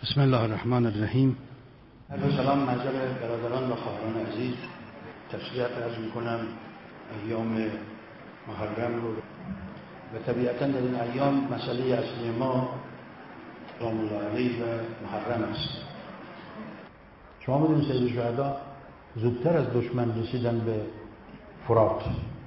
بسم الله الرحمن الرحیم. عرض سلام معذر برادران و خواهران عزیز، تشریف عرض میکنم ایام محرم رو و طبیعتا در این ایام مسئله اصلی ما سلام الله علیه و محرم است. شما میدونید سید شهدا زودتر از دشمن رسیدن به فرات.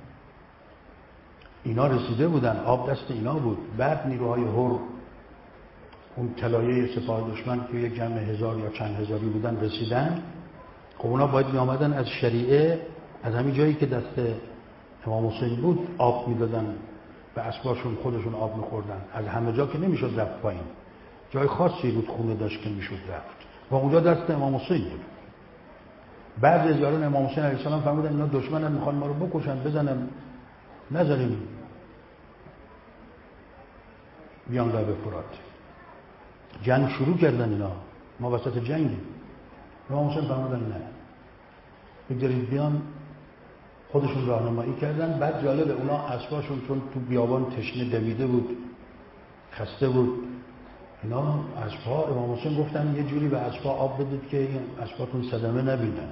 اینا رسیده بودن، آب دست اینا بود. بعد نیروهای هر، اون طلایه سپاه دشمن که یک جمع 1000 یا چند هزاری بودن رسیدن. خب اونا باید می آمدن از شریعه، از همین جایی که دست امام حسین بود آب میدادن به اسباشون، خودشون آب میخوردن. از همه جا که نمیشد رفت پایین، جای خاصی بود خونه داشت که میشد رفت و اونجا دست امام حسین بود. بعضی از یاران امام حسین علیه السلام فهمیدن اینا دشمنن، میخوان ما رو بکشن، بزنن، نذاریم بیان لب فرات. جنگ شروع کردن اینا، ما وسط جنگیم. امام حسین فهمیدن نه، بگذارید بیان، خودشون راهنمایی کردن. بعد جالب، اونا اسباشون چون تو بیابان تشنه دویده بود، خسته بود، اینا اسبا، امام حسین گفتن یه جوری به اسبا آب بدید که این اسباتون صدمه نبینن.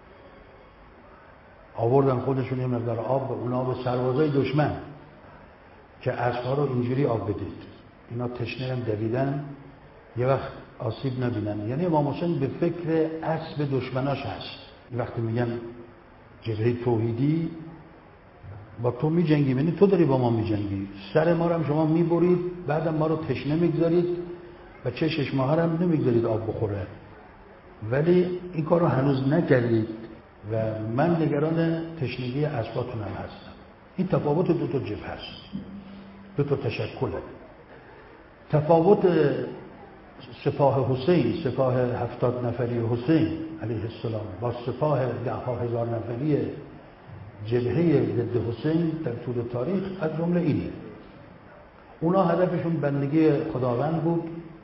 آوردن خودشون یه مقدار آب به اونا، به سربازای دشمن، که اسبا رو اینجوری آب بدید، اینا تشنه هم دویدن، یه وقت آسیب نبینن. یعنی امام حسین به فکر اسب دشمناش هست. وقتی میگن جبهه توحیدی با تو میجنگیم، یعنی تو داری با ما میجنگی، سر ما رو هم شما میبرید، بعدم ما رو تشنه میگذارید و چه 6 ماه هم نمیگذارید آب بخوره، ولی این کار رو هنوز نکردید و من نگران تشنگی اسباتون هم هستم. این تفاوت دو تا جبهه هست، دو تا تشکله. تفاوت سپاه حسین، سپاه 70 نفری حسین علیه السلام با سپاه 10,000 نفری جبهه ضد حسین در طول تاریخ از جمله اینه: اونا هدفشون بندگی خداوند بود،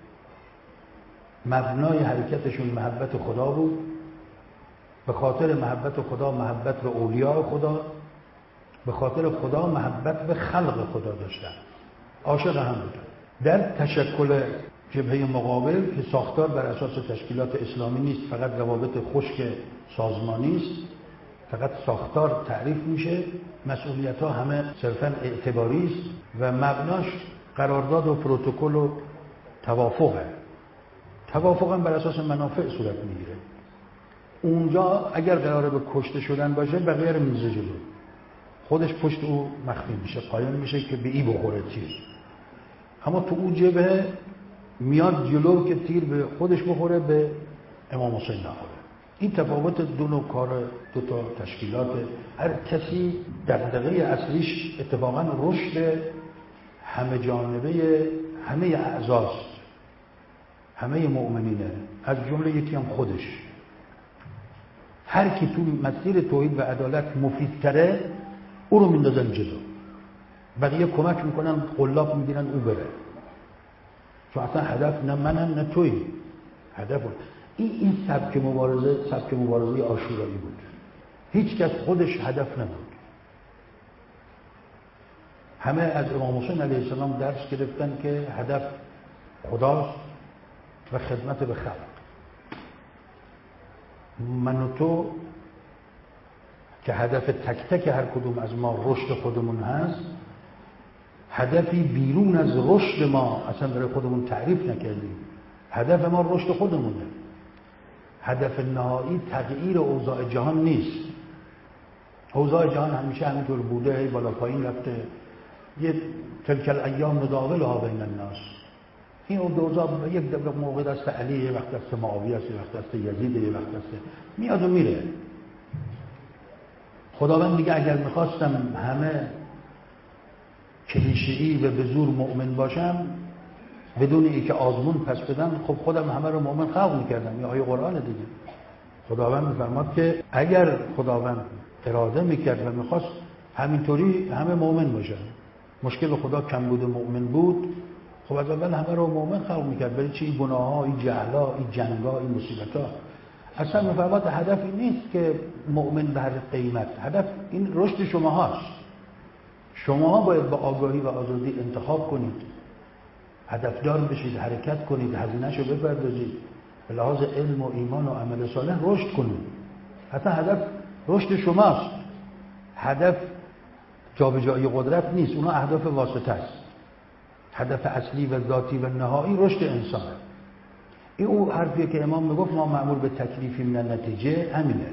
مبنای حرکتشون محبت خدا بود، به خاطر محبت خدا محبت به اولیاء خدا، به خاطر خدا محبت به خلق خدا داشتن، عاشق هم بودن. در تشکل جبهه مقابل که ساختار بر اساس تشکیلات اسلامی نیست، فقط روابط خشک سازمانی است، فقط ساختار تعریف میشه، مسئولیت ها همه صرفا اعتباری است و مبناش قرارداد و پروتکل و توافقه. توافق هم بر اساس منافع صورت میگیره. اونجا اگر قراره به کشته شدن باشه، بقیه رو میزه جلو، خودش پشت او مخفی میشه، قایم میشه که به ای بخوره تیر. اما تو اون جبهه میاد جلو که تیر به خودش بخوره، به امام حسین نخوره. این تفاوت دو نوع کار، دو تا تشکیلات. هر کسی دغدغه اصلیش اتفاقا رشد همه جانبه همه اعضاست، همه مؤمنینه، از جمله یکی هم خودش. هر کی تو مسیر توحید و عدالت مفیدتره، او رو میندازن جلو، بقیه کمک میکنن، قلاب میگیرن او بره، چون اصلا هدف نه منم نه توی هدف بود. این سبک مبارزه عاشورایی بود. هیچ کس خودش هدف نبود. همه از امام حسین علیه السلام درس گرفتن که هدف خداست و خدمت به خلق. من و تو که هدف تک تک هر کدوم از ما رشد خودمون هست، هدفی بیرون از رشد ما اصلا برای خودمون تعریف نکردیم. هدف ما رشد خودمونه. هدف نهایی تغییر اوضاع جهان نیست. اوضاع جهان همیشه همینطور بوده، هی بالا پایین رفته. یه تلک الایام نداولها بین الناس. این اوضاع یک موقع دست علی، یک وقت دست معاویه است، یک وقت دست یزید، یک وقت دست میاد و میره. خداوند دیگه اگر میخواستم همه کلیشه‌ای و به زور مؤمن باشم بدون اینکه آزمون پس بدم، خب خودم همه رو مؤمن خلق میکردم. این آیه قرآن دیگه. خداوند میفرماد که اگر خداوند اراده میکرد و میخواست همینطوری همه مؤمن باشن. مشکل خدا کمبود مؤمن بود، خب از اول همه رو مؤمن خلق میکرد. برای چی این گناه ها، این جهلا، این جنگا، این مصیبت ها؟ اصلا میفرماد هدف این نیست که مؤمن به هر قیمت، هدف این رشد شما هاست. شما باید با آگاهی و آزادی انتخاب کنید هدفدار بشید، حرکت کنید، هزینه‌شو بپردازید، به لحاظ علم و ایمان و عمل صالح رشد کنید. حتی هدف رشد شماست، هدف جابجایی قدرت نیست، اونا اهداف واسطه است. هدف اصلی و ذاتی و نهایی رشد انسانه. این اون حرفیه که امام میگفت ما مأمور به تکلیفیم نه نتیجه، همینه.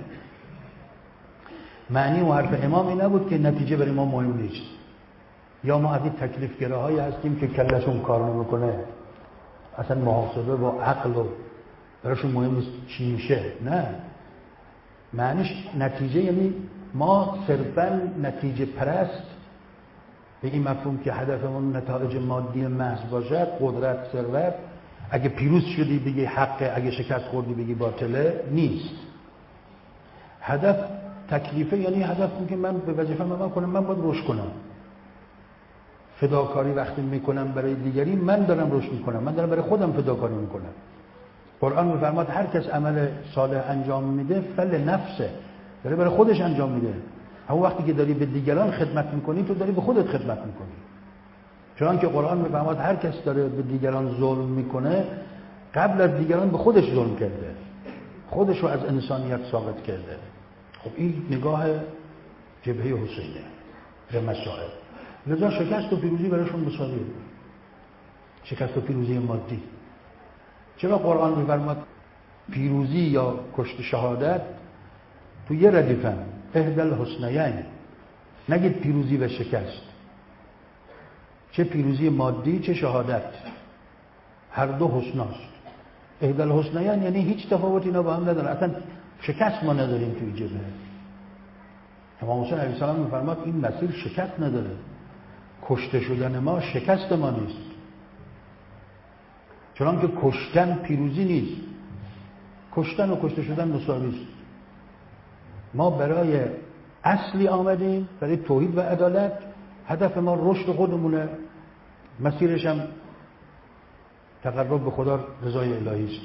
معنی و حرف امام این نبود که نتیجه برای ما مهم نیست، یا ما از این تکلیفگراهایی هستیم که کلشون کار نمیکنه، اصلا محاسبه و عقل و براشون مهم نیست چی میشه. نه، معنیش نتیجه یعنی ما صرفاً نتیجه پرست به این مفهوم که هدفمون نتایج مادی محض باشد، قدرت، ثروت، اگه پیروز شدی بگی حقه، اگه شکست خوردی بگی باطله، نیست. هدف تکلیفه، یعنی هدف که من به وظیفه‌م عمل کنم، من باید رشد کنم. فداکاری وقتی میکنم برای دیگری، من دارم رشد میکنم، من دارم برای خودم فداکاری میکنم. قرآن میفرماد هر کس عمل صالح انجام میده فل نفسه، داره برای خودش انجام میده. همون وقتی که داری به دیگران خدمت میکنی، تو داری به خودت خدمت میکنی. چون که قرآن میفرماد هر کس داره به دیگران ظلم میکنه، قبل از دیگران به خودش ظلم کرده، خودش رو از انسانیت ساقط کرده. خب این نگاه جبهه حسینه به مسائل. لذا شکست و پیروزی برایشون مساویه، شکست و پیروزی مادی. چرا قرآن میفرماد پیروزی یا کشت شهادت تو یه ردیفن، احدى الحسنیین، نگید پیروزی و شکست، چه پیروزی مادی چه شهادت، هر دو حسناست. احدى الحسنیین یعنی هیچ تفاوتی اینا با هم ندارن، اصلا شکست ما نداریم توی جبهه. امام حسین علیه السلام میفرماد این مسیر شکست نداره، کشته شدن ما شکست ما نیست، چون که کشتن پیروزی نیست، کشتن و کشته شدن مساوی است. ما برای اصلی آمدیم، برای توحید و عدالت. هدف ما رشد خودمونه، مسیرش هم تقرب به خدا، رضای الهی است.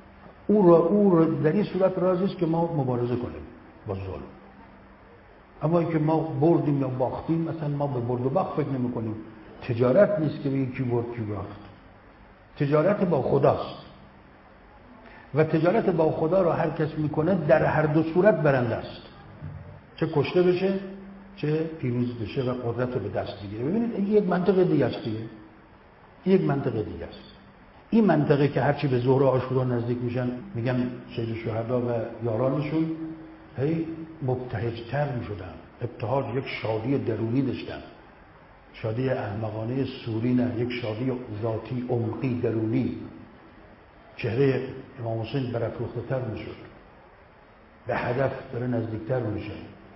او در این صورت راضی است که ما مبارزه کنیم با ظلم. اما اینکه ما بردیم یا باختیم، مثلا ما به برد و باخت فکر نمی کنیم. تجارت نیست که بگی کی برد کی باخت، تجارت با خداست و تجارت با خدا رو هر کس میکنه در هر دو صورت برنده است، چه کشته بشه چه پیروز بشه و قدرت رو به دست بگیره. ببینید این یک منطقه دیگه است دیگه، یک منطقه دیگه است. این منطقه که هرچی به ظهر و عاشورا نزدیک میشن میگن سید الشهدا و یارانشون هی مبتهج‌تر میشدن، ابتهاج یک شادی درونی داشتن، شادی احمقانه سوری نه، یک شادی ذاتی عمقی درونی. چهره امام حسین برافروخته‌تر میشد، به هدف داره نزدیکتر میشه،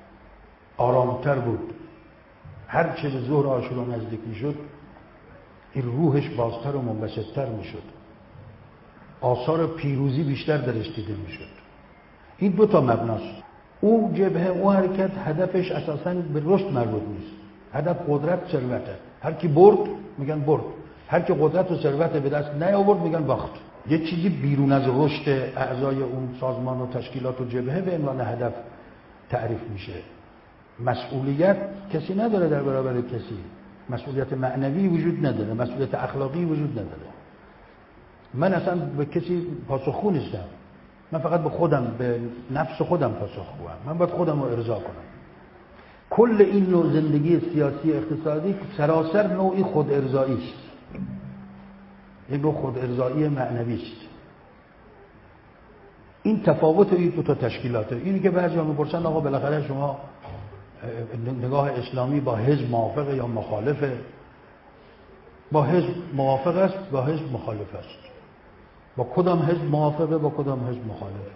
آرامتر بود. هر چه به ظهر عاشورا نزدیک میشد این روحش بازتر و منبسط‌تر میشد، آثار پیروزی بیشتر درش دیده میشد. این دو تا مبناست. اون جبهه، اون حرکت هدفش اساساً به رشد مربوط نیست. هدف قدرت، ثروته. هر کی برد میگن برد، هر کی قدرت و ثروت به دست نیاورد میگن باخت. یه چیزی بیرون از رشد اعضای اون سازمان و تشکیلات و جبهه به عنوان هدف تعریف میشه. مسئولیت کسی نداره در برابر کسی، مسئولیت معنوی وجود نداره، مسئولیت اخلاقی وجود نداره. من اصلا به کسی پاسخگو نیستم، من فقط به خودم، به نفس خودم پاسخگوام. من باید خودم رو ارضا کنم. کل این نوع زندگی سیاسی اقتصادی سراسر نوعی خود ارضایی است، یک نوع خود ارضایی معنوی است. این تفاوت این دو تا تشکیلاته. اینی که بعضی‌ها میپرسن آقا بالاخره شما نگاه اسلامی با حزب موافقه یا مخالفه؟ با حزب موافق است، با حزب مخالف است. با کدام حزب موافقه، با کدام حزب مخالف؟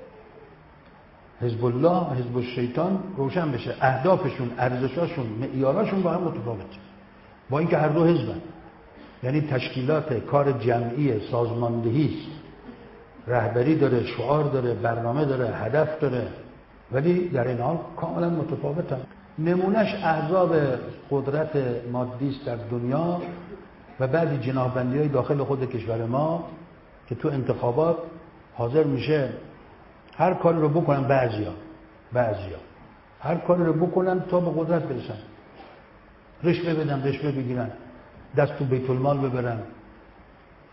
حزب الله، حزب الشیطان روشن بشه، اهدافشون، ارزشاشون، معیاراشون با هم متفاوته، با اینکه هر دو حزبن. یعنی تشکیلات کار جمعی سازماندهی است، رهبری داره، شعار داره، برنامه داره، هدف داره، ولی در این حال کاملا متفاوتن. نمونهش احزاب قدرت مادی است در دنیا و بعضی جناح‌بندی‌های داخل خود کشور ما که تو انتخابات حاضر میشه هر کاری رو بکنن، بعضیا هر کاری رو بکنن تا به قدرت برسن، رشوه بدن، رشوه بگیرن، دست تو بیت المال ببرن،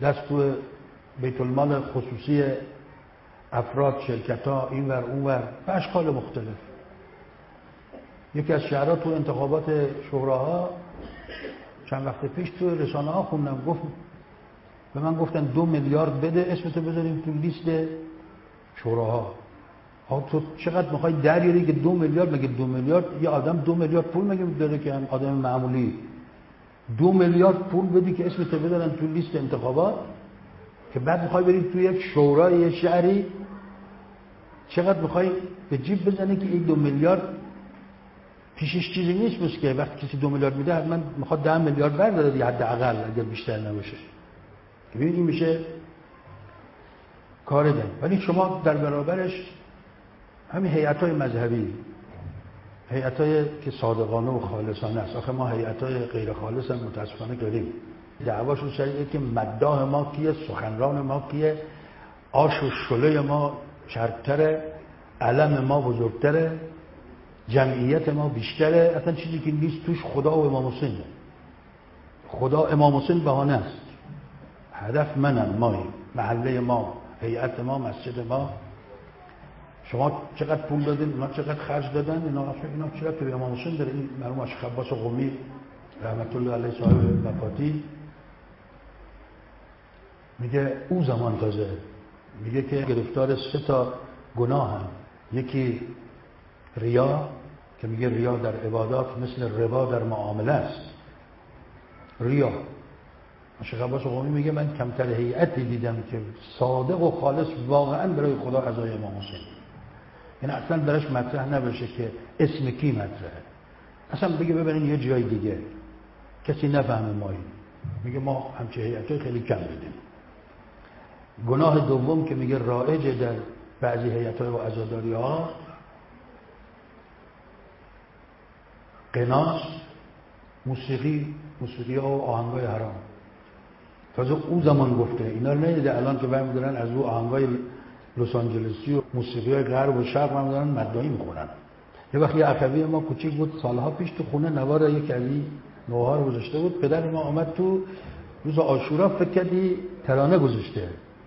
دست تو بیت المال خصوصی افراد، شرکت‌ها، اینور اونور به اشکال مختلف. یکی از شهرها تو انتخابات شوراها چند وقت پیش تو رسانه‌ها خوندم، به من گفتن 2 میلیارد بده اسمتو بذاریم تو لیست شوراها. تو چقدر میخوای دریاری که 2 میلیارد؟ مگه 2 میلیارد یه آدم 2 میلیارد پول مگه داره که هم آدم معمولی 2 میلیارد پول بدی که اسمتو بذارن تو لیست انتخابات، که بعد میخوای بری تو یک شورای شهری چقدر میخوای به جیب بزنی که این 2 میلیارد پیشش چیزی نیست. بس که وقتی کسی 2 میلیارد میده حتما میخواد 10 میلیارد برداره دیگه، حداقل اگر بیشتر نباشه. ببینید این میشه کار ده. ولی شما در برابرش همین هیئت‌های مذهبی، هیئت‌های که صادقانه و خالصانه است. آخه ما هیئت‌های غیر خالص هم متاسفانه داریم. دعواشون سریه که مداح ما کیه، سخنران ما کیه، آش و شله ما چرک‌تره، علم ما بزرگتره، جمعیت ما بیشتره. اصلا چیزی که نیست توش خدا و امام حسین. خدا امام حسین بهانه است. هدف منم، مایی، محله ما، هیئت ما، مسجد ما. شما چقدر پول دادین، اونا چقدر خرج دادن، اینا چرا به امام حسین داره. این مرحوم شیخ عباس قمی رحمت الله علیه صاحب وفاتی میگه او زمان تازه میگه که گرفتار 3 تا گناه هم. یکی ریا، که میگه ریا در عبادات مثل ربا در معامله است. ریا. شیخ عباس قمی میگه من کمتر هیئتی دیدم که صادق و خالص واقعا برای خدا عزای امام حسین، یعنی اصلا درش مطرح نباشه که اسم کی مطرحه، اصلا بگه ببرین یه جای دیگه کسی نفهمه مایی. میگه ما همچه هیئت‌های خیلی کم دیدیم. گناه دوم که میگه رایجه در بعضی هیئت‌های و عزاداری‌ها، قناس، موسیقی ها و آهنگای حرام. تازه او زمان گفته، اینا رو ندیده الان که برمی‌دارن از او آهنگای لس آنجلسی و موسیقی‌های غرب و شرق برمی‌دارن مداحی می‌خونن. یه وقت یه اخوی ما کوچیک بود سالها پیش تو خونه نوار یکی از این نوها رو گذاشته بود. پدر ما آمد تو روز عاشورا فکر کردی ترانه گذاشته.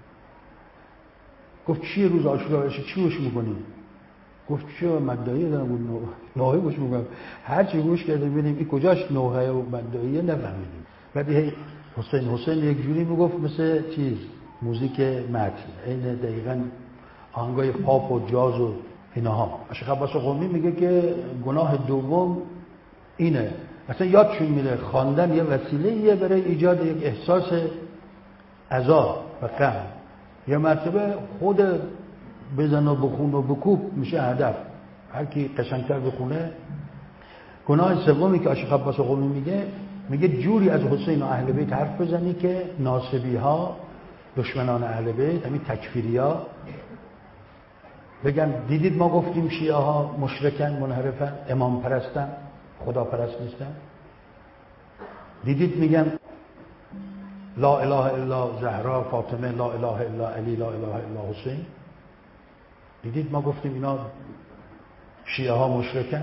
گفت چیه روز عاشورا چی گوش می‌کنی؟ گفت چه مداحی دارم بود نوحه گوش می‌کنم. هر چی گوش کردیم ببینیم این کجاش نوحه و مداحیه نفهمیدیم. بعد حسین یک جوری میگفت مثل چیز موزیک متن، این دقیقاً آهنگای پاپ و جاز و اینها. شیخ عباس قمی میگه که گناه دوم اینه، اصلا یادشون میره خواندن یه وسیله‌ایه برای ایجاد یک احساس عذاب و غم. یه مرتبه خود بزن و بخون و بکوب میشه هدف، هر کی قشنگتر بخونه. گناه سومی که شیخ عباس قمی میگه جوری از حسین و اهل بیت حرف بزنی که ناصبی ها، دشمنان اهل بیت، همین تکفیری ها بگن دیدید ما گفتیم شیعه ها مشرکن، منحرفن، امام پرستن، خدا پرست نیستن. دیدید میگن لا اله الا زهرا فاطمه، لا اله الا علی، لا اله الا حسین. دیدید ما گفتیم اینا شیعه ها مشرکن.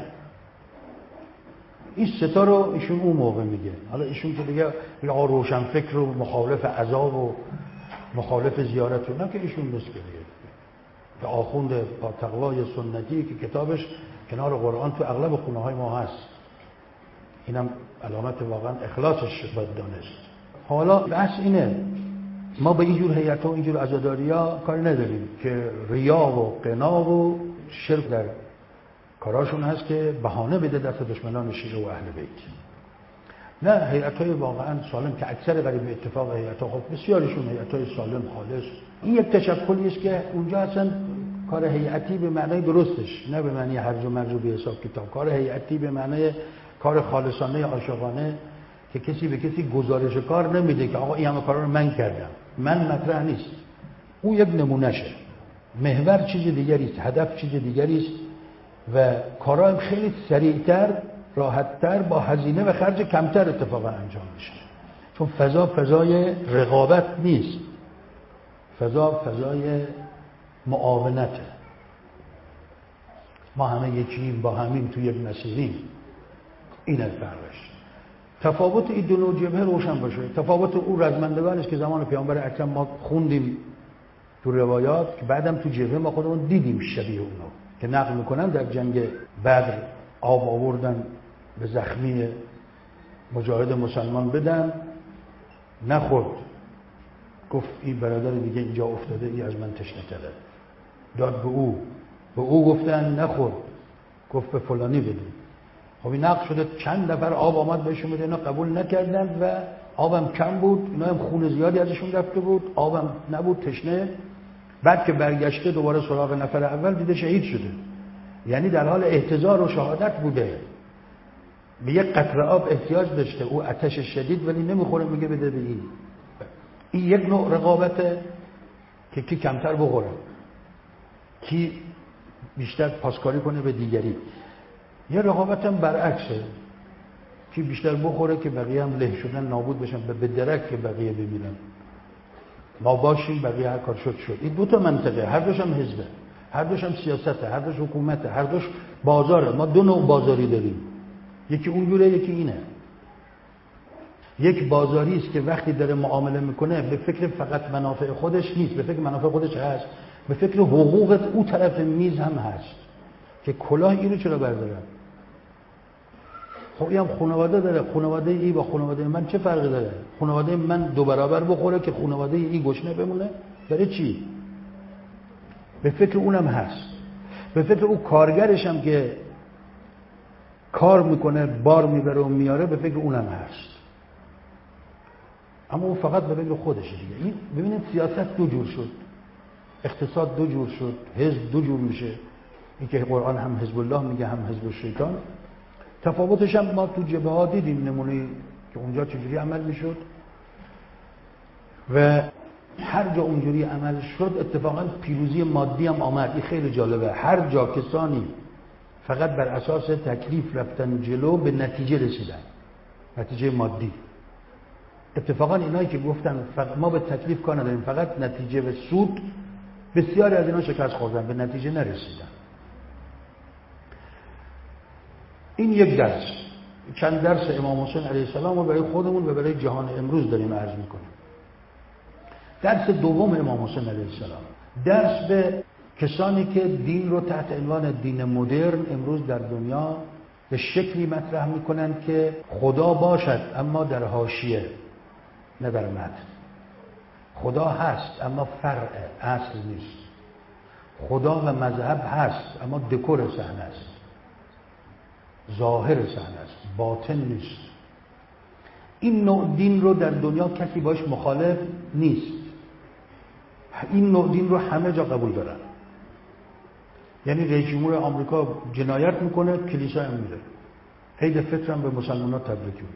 این 3 تا رو ایشون اون موقع میگه. حالا ایشون که دیگه روشن فکر و مخالف عذاب و مخالف زیارت و نه که ایشون بس که دیگه که آخوند با تقوای سنتی که کتابش کنار قرآن تو اغلب خونه‌های ما هست. اینم علامت واقعا اخلاصش باید دانست. حالا بحث اینه، ما به اینجور هیئت‌ها و اینجور عزاداری‌ها کاری نداریم که ریا و قنا و شرک در کاراشون هست که بهانه بده دست دشمنان شیعه و اهل بیت. نه، هیئت‌های واقعا سالم که اکثر قریب اتفاق هیئت‌ها خب بسیارشون هیئت‌های سالم خالص. این یک تشکلی است که اونجا اصلا کار هیئتی به معنای درستش، نه به معنی هرج و مرج و بی حساب کتاب. کار هیئتی به معنای کار خالصانه عاشقانه که کسی به کسی گزارش کار نمیده که آقا این همه کارا رو من کردم. من مطرح نیست. اون یک نمونهشه. محور چیز دیگری است، هدف چیز دیگری است و کارا هم خیلی سریعتر، راحتتر، با هزینه و خرج کمتر اتفاقا انجام میشه. چون فضای رقابت نیست. فضای معاونته. ما همه یکیم، با همین تو یک مسیریم. اینه فرقش. تفاوت این دو نوع جبهه روشن باشه. تفاوت او رزمندگان است که زمان پیامبر اکرم ما خوندیم تو روایات، که بعدم تو جبهه ما خودمون دیدیم شبیه اونو که نقل میکنن در جنگ بدر آب آوردن به زخمی مجاهد مسلمان بدن، نخورد، گفت این برادر دیگه اینجا افتاده، این از من تشنه تره، داد به او گفتن نخورد، گفت به فلانی بدید. خب این نقل شده چند نفر آب آمد بهشون بده، اینا قبول نکردن و آبم کم بود، اینا هم خون زیادی ازشون رفته بود، آبم نبود، تشنه. بعد که برگشته دوباره سراغ نفر اول دیده شهید شده، یعنی در حال احتضار و شهادت بوده، به یک قطره آب احتیاج داشته، او آتش شدید ولی نمیخوره، میگه بده به این یک نوع رقابته که کی کمتر بخوره، کی بیشتر پاسکاری کنه به دیگری. یه رقابت هم برعکسه، کی بیشتر بخوره که بقیه هم له شدن نابود بشن، به درک که بقیه بمیرن، ما باشیم بقیه هر کار شد. این دو تا منطقه، هر دوش هم حزبه، هر دوش هم سیاسته، هر دوش حکومته، هر دوش بازاره. ما دو نوع بازاری داریم، یکی اونجوره یکی اینه. یک بازاری است که وقتی داره معامله میکنه به فکر فقط منافع خودش نیست، به فکر منافع خودش هست، به فکر حقوق او طرف میز هم هست که کلاه اینو چرا بردارن. خب این هم خانواده داره، خانواده ای با خانواده من چه فرقی داره؟ خانواده من 2 برابر بخوره که خانواده ای گشنه بمونه؟ برای چی؟ به فکر اونم هست، به فکر او کارگرش هم که کار میکنه بار میبره و میاره، به فکر اونم هست، اما او فقط به فکر خودشه دیگه. این ببینید سیاست 2 جور شد، اقتصاد 2 جور شد، حزب 2 جور میشه، این که قرآن هم حزب الله میگه هم حزب الشیطان. تفاوتش هم ما تو جبهه ها دیدیم، نمونه که اونجا چجوری عمل میشد و هر جا اونجوری عمل شد اتفاقا پیروزی مادی هم آمد. این خیلی جالبه، هر جا کسانی فقط بر اساس تکلیف رفتن جلو به نتیجه رسیدن، نتیجه مادی. اتفاقا اینایی که گفتن ما به تکلیف کار نداریم فقط نتیجه و سود، بسیاری از اینا شکست خوردن، به نتیجه نرسیدن. این یک درس، چند درس امام حسین علیه السلام رو برای خودمون و برای جهان امروز داریم عرض میکنیم. درس دوم امام حسین علیه السلام، درس به کسانی که دین رو تحت عنوان دین مدرن امروز در دنیا به شکلی مطرح میکنن که خدا باشد اما در حاشیه نه در متن. خدا هست اما فرع اصل نیست. خدا و مذهب هست اما دکور صحنه است، ظاهر صحنه است، باطن نیست. این نوع دین رو در دنیا کسی باش مخالف نیست، این نوع دین رو همه جا قبول دارن. یعنی رئیس جمهور آمریکا جنایت میکنه، کلیسا هم میره، عید فطر هم به مسلمان‌ها تبریک میگه،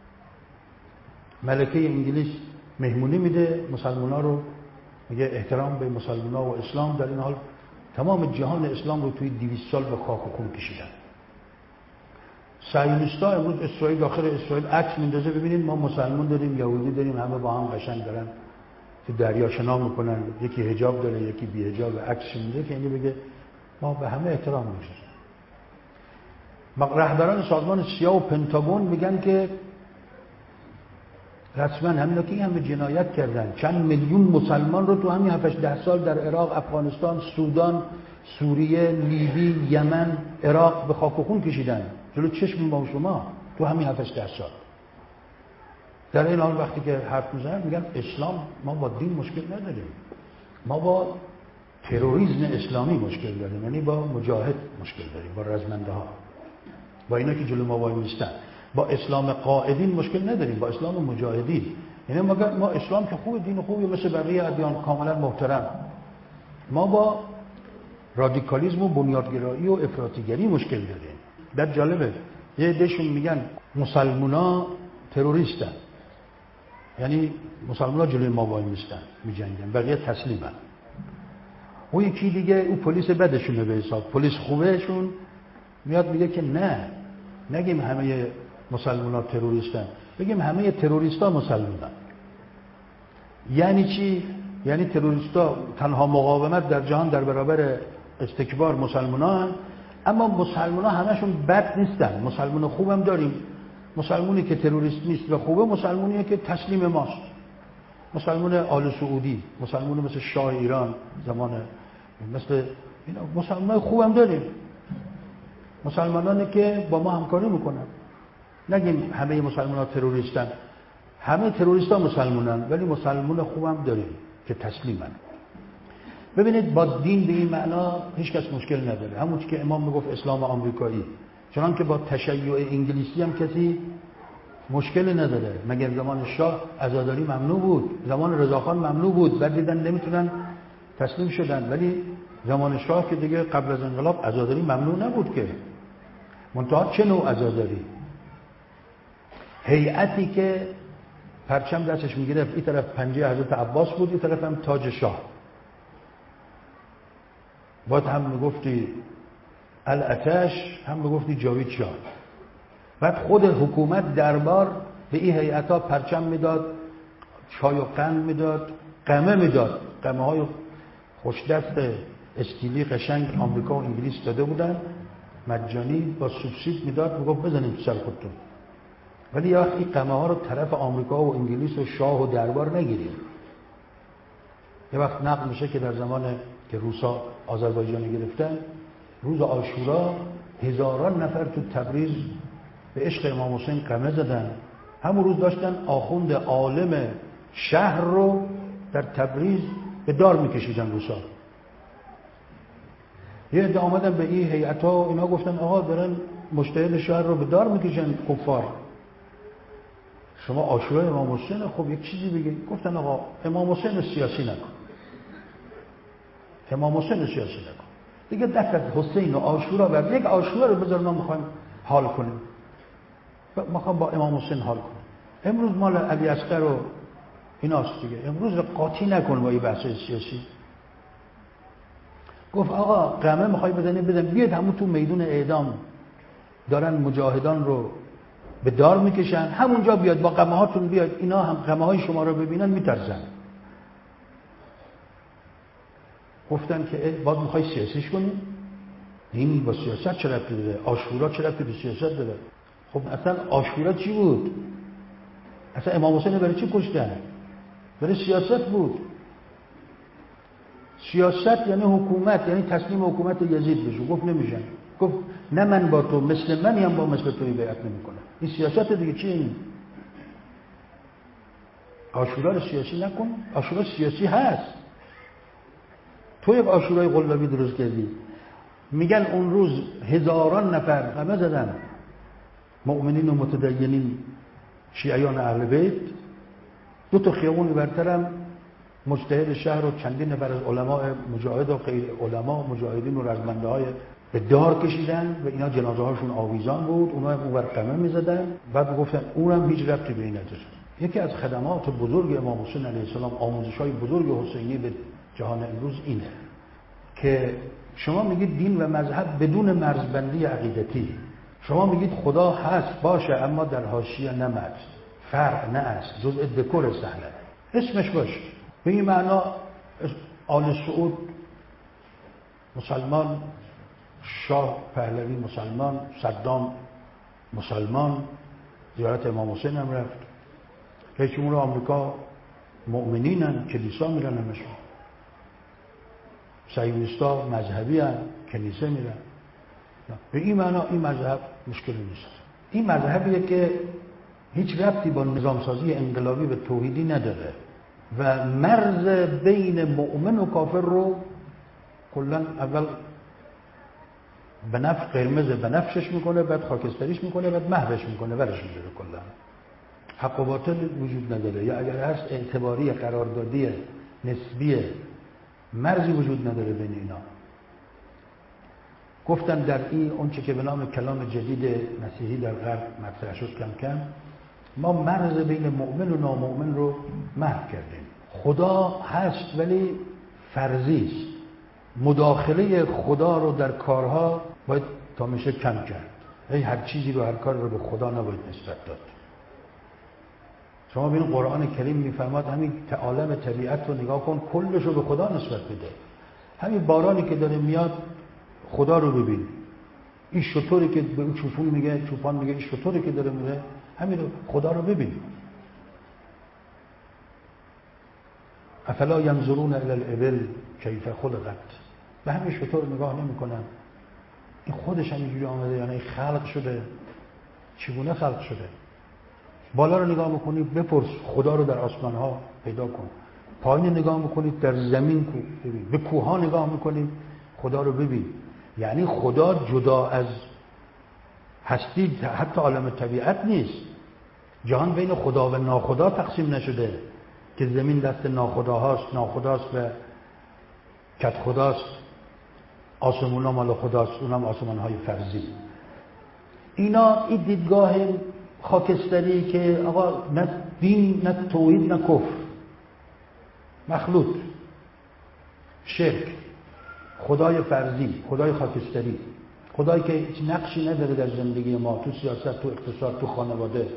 ملکه انگلیس مهمونی میده مسلمان‌ها رو، میگه احترام به مسلمان‌ها و اسلام. در این حال تمام جهان اسلام رو توی 200 سال به خاک و خون کشیدن. صهیونیست‌ها امروز اسرائیل، داخل اسرائیل عکس میندازه، ببینید ما مسلمان داریم، یهودی داریم، همه با هم قشنگ دارن تو دریا شنا میکنن، یکی حجاب داره یکی بی حجاب، عکسش میده که اینو بگه ما به همه احترام میذاریم. رهبران سازمان سیا و پنتاگون میگن که رسما همینا که همه جنایت کردن، چند میلیون مسلمان رو تو همین 7-10 سال در عراق، افغانستان، سودان، سوریه، لیبی، یمن، عراق به خاک و خون کشیدن جلو چشم ما شما تو همین 7-10 سال. در این حال وقتی که حرف میزنن میگن اسلام، ما با دین مشکل نداریم، ما با تروریسم اسلامی مشکل داریم، یعنی با مجاهد مشکل داریم، با رزمنده ها، با اینا که جلو ما وای میستن. با اسلام قائدین مشکل نداریم، با اسلام مجاهدین. یعنی ما اسلام که خوبه، دین خوبه، مثل بقیه ادیان کاملا محترم. ما با رادیکالیسم و بنیادگرایی و افراطیگری مشکل داریم. در جالبه یه عده‌شون میگن مسلمونا تروریستن، یعنی مسلمونا جلوی ما وای میستن میجنگن، بقیه تسلیمن. اون یکی دیگه او پلیس بدشونه به حساب، پلیس خوبهشون میاد میگه که نه، نگیم همه مسلمونا تروریستن، بگیم همه تروریستا مسلمانن. یعنی چی؟ یعنی تروریستا تنها مقاومت در جهان در برابر استکبار مسلمانان، اما مسلمانان همشون بد نیستن، مسلمان خوبم داریم. مسلمونی که تروریست نیست و خوبه مسلمونیه که تسلیم ماست. مسلمان آل سعودی، مسلمان مثل شاه ایران زمان، مثل اینا مسلمان خوبم داریم، مسلمانانی که با ما همکاری میکنن. نگیم همه مسلمان ها تروریستن، همه تروریست ها مسلمانن، ولی مسلمان خوبم داریم که تسلیمن. ببینید با دین به این معنا هیچ کس مشکل نداره، همون که امام میگفت اسلام آمریکایی، چنان که با تشیع انگلیسی هم کسی مشکل نداره. مگر زمان شاه عزاداری ممنوع بود، زمان رضاخان ممنوع بود، بعد دیدن نمیتونن تسلیم شدن. ولی زمان شاه که دیگه قبل از انقلاب عزاداری ممنوع نبود که. منتها چه نوع عزاداری؟ هیئتی که پرچم دستش میگرفت، این طرف پنجه حضرت عباس بود، این طرف هم تاج شاه. باید هم میگفتی الاتش، هم میگفتی جاوید شاه. بعد خود حکومت دربار به این هیئت‌ها پرچم میداد، چای و قند میداد، قمه میداد. قمه های خوشدست استیلی قشنگ آمریکا و انگلیس داده بودن مجانی، با سوبسید میداد، میگفت بزنیم تو سر خودتون. ولی یه وقت این قمه ها رو طرف آمریکا و انگلیس و شاه و دربار نگیریم. یه وقت نقل میشه که در زمان که روسا آذربایجان گرفتن، روز عاشورا هزاران نفر تو تبریز به عشق امام حسین قمه زدن. همون روز داشتن آخوند عالم شهر رو در تبریز به دار میکشیدن روسا. یه عده آمدن به این هیئت‌ها و اینا گفتن آقا دارن مجتهد شهر رو به دار میکشن کفار، شما عاشورای امام حسین، خب یک چیزی بگید. گفتن آقا امام حسین رو سیاسی نکن، امام حسین رو سیاسی نکن دیگه، دست از حسین و عاشورا بر یک عاشورا رو بذار، ما میخوایم حال کنیم، میخوام با امام حسین حال کنیم. امروز مال علی اصغر و ایناست دیگه، امروز قاطی نکن با این بحث سیاسی. گفت آقا قمه میخوای بزنی بزن، بیاد همون تو میدون اعدام دارن مجاهدان رو به دار میکشن، همونجا بیاد با قمه هاتون بیاد، اینا هم قمه های شما رو ببینن میترسن. گفتن که باز میخوای سیاسیش کنی؟ این با سیاست چه ربطی داره؟ عاشورا چه ربطی به سیاست داره؟ خب اصلا عاشورا چی بود؟ اصلا امام حسین برای چی کشتن؟ برای سیاست بود. سیاست یعنی حکومت، یعنی تسلیم حکومت یزید بشو. گفت نمیشن. گفت نه من با تو، مثل منی هم با مثل توی بیعت نمیکنم. این سیاست دیگه چیه این؟ عاشورا رو سیاسی نکن. عاشورا سیاسی هست. تو یک عاشورای قلابی درست کردی. میگن اون روز هزاران نفر قمه زدن، مؤمنین و متدینین شیعیان اهل بیت. دو تا خیابون برترم مجتهد شهر و چندین نفر از علما مجاهد و غیر علما مجاهدین و رزمنده های به دار کشیدن و اینا جنازه هاشون آویزان بود، اونا هم اونور قمه میزدن. بعد گفتن اونم هیچ ربطی به این نداره. یکی از خدمات بزرگ امام حسین علیه السلام، آموزش های بزرگ حسینی به جهان امروز اینه که شما میگید دین و مذهب بدون مرزبندی عقیدتی. شما میگید خدا هست باشه اما در حاشیه نمد، فرق نه است، جزء دکور صحنه، اسمش باشه. به این معنا آل سعود مسلمان، شاه پهلوی مسلمان، صدام مسلمان، زیارت امام حسین هم رفت، رئیس جمهور آمریکا مؤمنینن، کلیسا میرن همشون، صهیونیستا مذهبی هن، کنیسه میرن. به این معنا این مذهب مشکلی نیست. این مذهبیه که هیچ ربطی با نظامسازی انقلابی به توحیدی نداره و مرز بین مؤمن و کافر رو کلا اول قرمز بنفشش میکنه، بعد خاکستریش میکنه، بعد محوش میکنه، ورش میداره. کلا حق و باطل وجود نداره، یا اگر هست اعتباری، قراردادی، نسبی، مرزی وجود نداره بین اینا. گفتن در این اونچه که به نام کلام جدید مسیحی در غرب مطرح شد کم کم، ما مرز بین مؤمن و نامؤمن رو محو کردیم. خدا هست ولی فرضی است. مداخله خدا رو در کارها باید تا میشه کم کرد. هر چیزی رو، هر کار رو به خدا نباید نسبت داد. شما ببین قرآن کریم میفرماد همین عالم طبیعت رو نگاه کن، کلش رو به خدا نسبت بده. همین بارانی که داره میاد خدا رو ببین. این شطوری که به اون چوپان میگه این شطوری که داره میره همین خدا رو ببین. افلا ینظرون الی الابل کیف خلقت. به همین شطور نگاه نمی‌کنن این خودش هم اینجوری آمده یا نه خلق شده، چگونه خلق شده. بالا رو نگاه میکنی بپرس خدا رو در آسمان ها پیدا کن، پایین نگاه میکنید در زمین ببین، به کوه نگاه میکنید خدا رو ببین. یعنی خدا جدا از هستی حتی عالم طبیعت نیست. جهان بین خدا و ناخدا تقسیم نشده که زمین دست ناخداهاست، ناخداست و کت خداست، آسمون ها مال خداست، اونم آسمان های فرضی. اینا این دیدگاه خاکستری که آقا نه دین نه توحید نه کفر، مخلوط، شرک، خدای فرضی، خدای خاکستری، خدایی که هیچ نقشی نداره در زندگی ما، تو سیاست، تو اقتصاد، تو خانواده.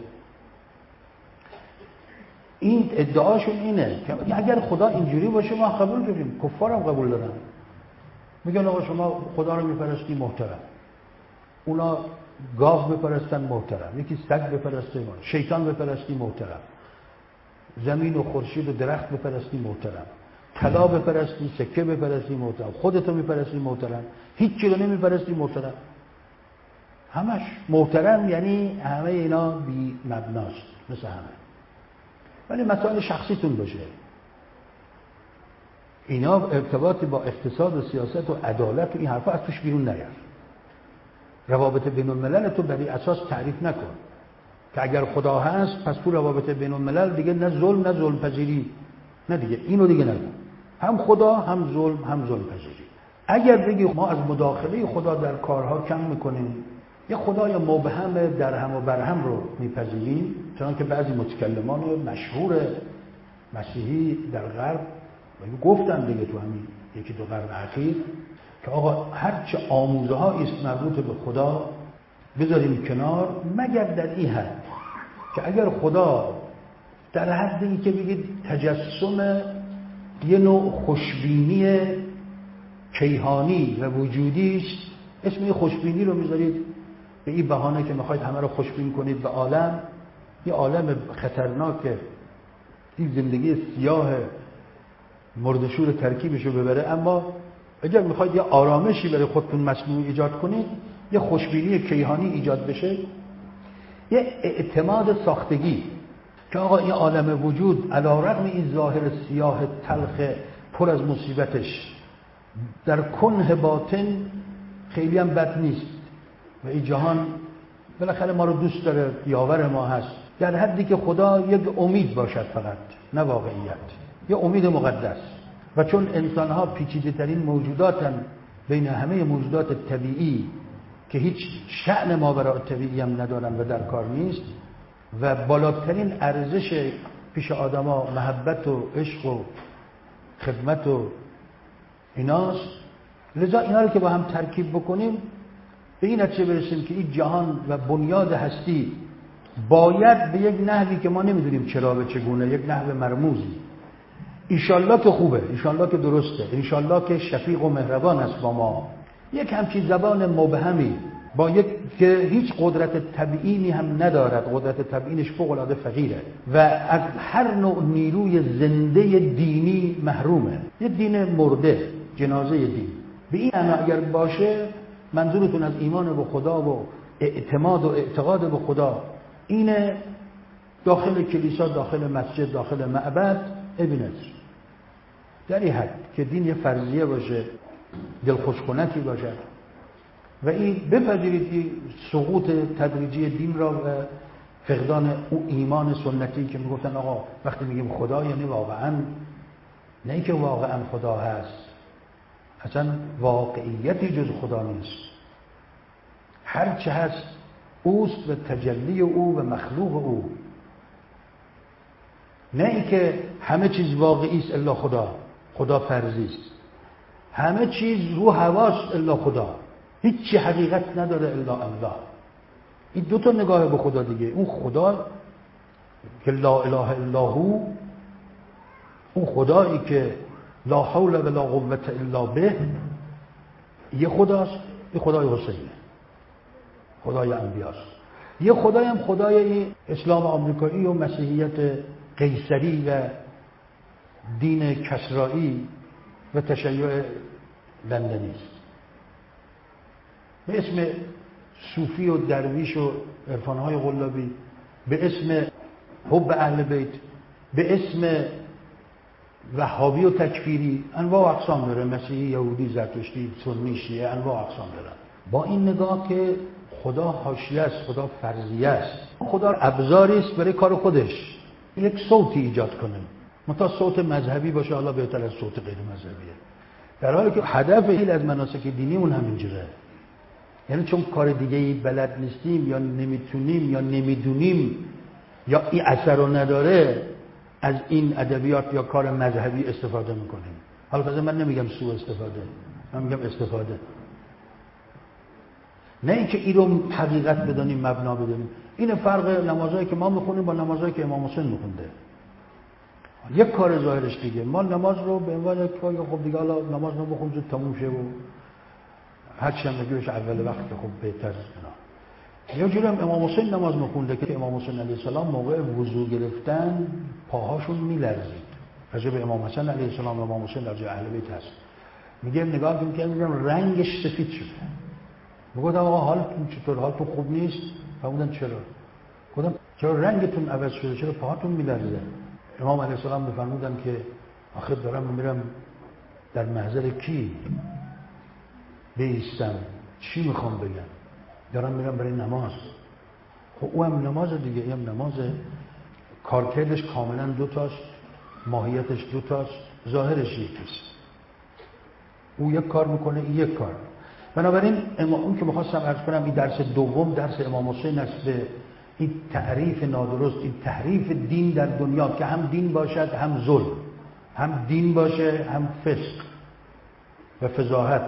این ادعاشون اینه که اگر خدا اینجوری باشه ما قبول داریم، کفار هم قبول دارن. میگن آقا شما خدا رو میپرستی محترم، اونا گاو بپرستن محترم، یکی سگ بپرسته محترم، شیطان بپرستی محترم، زمین و خورشید و درخت بپرستی محترم، طلا بپرستی، سکه بپرستی محترم، خودتو میپرستی محترم، هیچ چیزو نمیپرستی محترم. همش محترم یعنی همه اینا بی مبناست مثل همه. ولی مسائل شخصیتون باشه. اینا ارتباطی با اقتصاد و سیاست و عدالت و این حرفا از توش بیرون نیار. روابط بین الملل تو بر این اساس تعریف نکن که اگر خدا هست پس تو روابط بین الملل دیگه نه ظلم نه ظلم پذیری، نه دیگه اینو دیگه نگو، هم خدا هم ظلم پذیری. اگر بگی ما از مداخله خدا در کارها کم میکنیم، یه خدای مبهم درهم و برهم رو میپذیریم، چون که بعضی متکلمان مشهور مسیحی در غرب گفتن دیگه تو همین یکی دو قرن اخیر که آقا هرچه آموزه ها است مربوط به خدا بذاریم کنار، مگر در این حد که اگر خدا در حدی که بگید تجسم یه نوع خوشبینی کیهانی و وجودی است، اسم این خوشبینی رو میذارید به این بهانه که میخواید همه رو خوشبین کنید به عالم، یه عالم خطرناکه، این زندگی سیاه مردشور ترکیبش رو ببره. اما اگر میخواید یه آرامشی برای خودتون مصنوعی ایجاد کنید، یه خوشبینی کیهانی ایجاد بشه، یه اعتماد ساختگی که آقا این عالم وجود علیرغم این ظاهر سیاه تلخ پر از مصیبتش در کنه باطن خیلی هم بد نیست و این جهان بالاخره ما رو دوست داره، یاور ما هست، در حدی که خدا یک امید باشد فقط، نه واقعیت، یه امید مقدس. و چون انسان ها پیچیده ترین موجوداتن بین همه موجودات طبیعی که هیچ شأن ماوراء طبیعی هم ندارن و در کار نیست و بالاترین ارزش پیش آدما محبت و عشق و خدمت و ایناست، لذا اینا رو که با هم ترکیب بکنیم به این نتیجه برسیم که این جهان و بنیاد هستی باید به یک نحوی که ما نمیدونیم چرا و چگونه، یک نحو مرموزی، انشالله که خوبه، انشالله که درسته، انشالله که شفیق و مهربان است با ما، یک همچین زبان مبهمی با یک که هیچ قدرت طبیعی هم ندارد، قدرت طبیعیش فوق العاده فقیره و از هر نوع نیروی زنده دینی محرومه، یه دین مرده، جنازه دین. به این معنی اگر باشه منظورتون از ایمان به خدا و اعتماد و اعتقاد به خدا اینه، داخل کلیسا، داخل مسجد، داخل معبد ابنت در این حد که دین یه فرضیه باشه، دلخوشکنکی باشه و این بپذیرید این سقوط تدریجی دین را و فقدان او ایمان سنتی که میگفتن آقا وقتی میگیم خدا یعنی واقعا، نه اینکه واقعا خدا هست، اصلا واقعیتی جز خدا نیست، هر چه هست اوست و تجلی او و مخلوق او، نه اینکه همه چیز واقعی است الا خدا، خدا فرضی است، همه چیز رو هواست الا خدا، هیچ حقیقت نداره الا الله. این دو تا نگاه به خدا دیگه، اون خدا که لا اله الا هو، اون خدایی که لا حول ولا قوة الا به، یه خداست، یه خدای حسینه، خدای انبیاست. یه خدای هم خدای اسلام آمریکایی و مسیحیت قیصری و دین کسرایی و تشیع لندنی است. به اسم صوفی و درویش و عرفانهای قلابی، به اسم حب اهل بیت، به اسم وهابی و تکفیری، انواع و اقسام داره. مسیحی، یهودی، زرتشتی، سنی، شیعه، انواع و اقسام دارن. با این نگاه که خدا حاشیه است، خدا فرضیه است، خدا ابزاری است برای کار خودش یک صوتی ایجاد کنه، منتها صوت مذهبی باشه، حالا بهتر از صوت غیر مذهبیه، در حالی که هدف این از مناسک دینی اون همینجوره. یعنی چون کار دیگه ای بلد نیستیم یا نمیتونیم یا نمیدونیم یا این اثر رو نداره، از این ادبیات یا کار مذهبی استفاده میکنیم. حالا من نمیگم سوء استفاده، من میگم استفاده. نه اینکه این رو حقیقت بدانیم، مبنا بدانیم. این فرق نمازهایی که ما میخونیم با نمازهایی که امام حسین میخونده. یک کار ظاهرش دیگه. ما نماز رو به عنوان کار خب دیگه، حالا نماز رو بخونیم زود تموم شه و هر چی هم بگیرش اول وقت که خب بهتر است. یه جوری هم امام حسین نماز میخونده که امام حسین علیه السلام موقع وضو گرفتن پاهاشون میلرزید. راجع به امام حسین علیه السلام و امام حسین در جای اهل بیت هست. میگه نگاه کنید که رنگش سفید شده. میگفتم آقا حالتون چطور؟ حالتون خوب نیست؟ فرمودن چرا؟ گفتم چرا رنگتون عوض شده؟ چرا پاهاتون میلرزه؟ امام علیه السلام میفرمودن که آخر دارم میرم در محضر کی بیستم، چی میخوام بگم؟ دارم میرم برای نماز. خب او هم نماز دیگه، این هم نماز. کارکردش کاملا دوتاست، ماهیتش دوتاست، ظاهرش یکیست. او یک کار میکنه، این یک کار. بنابراین اون که میخواستم عرض کنم، این درس دوم درس امام حسین است به این تعریف نادرست، این تحریف دین در دنیا که هم دین باشد هم ظلم، هم دین باشه هم فسق و فضاحت،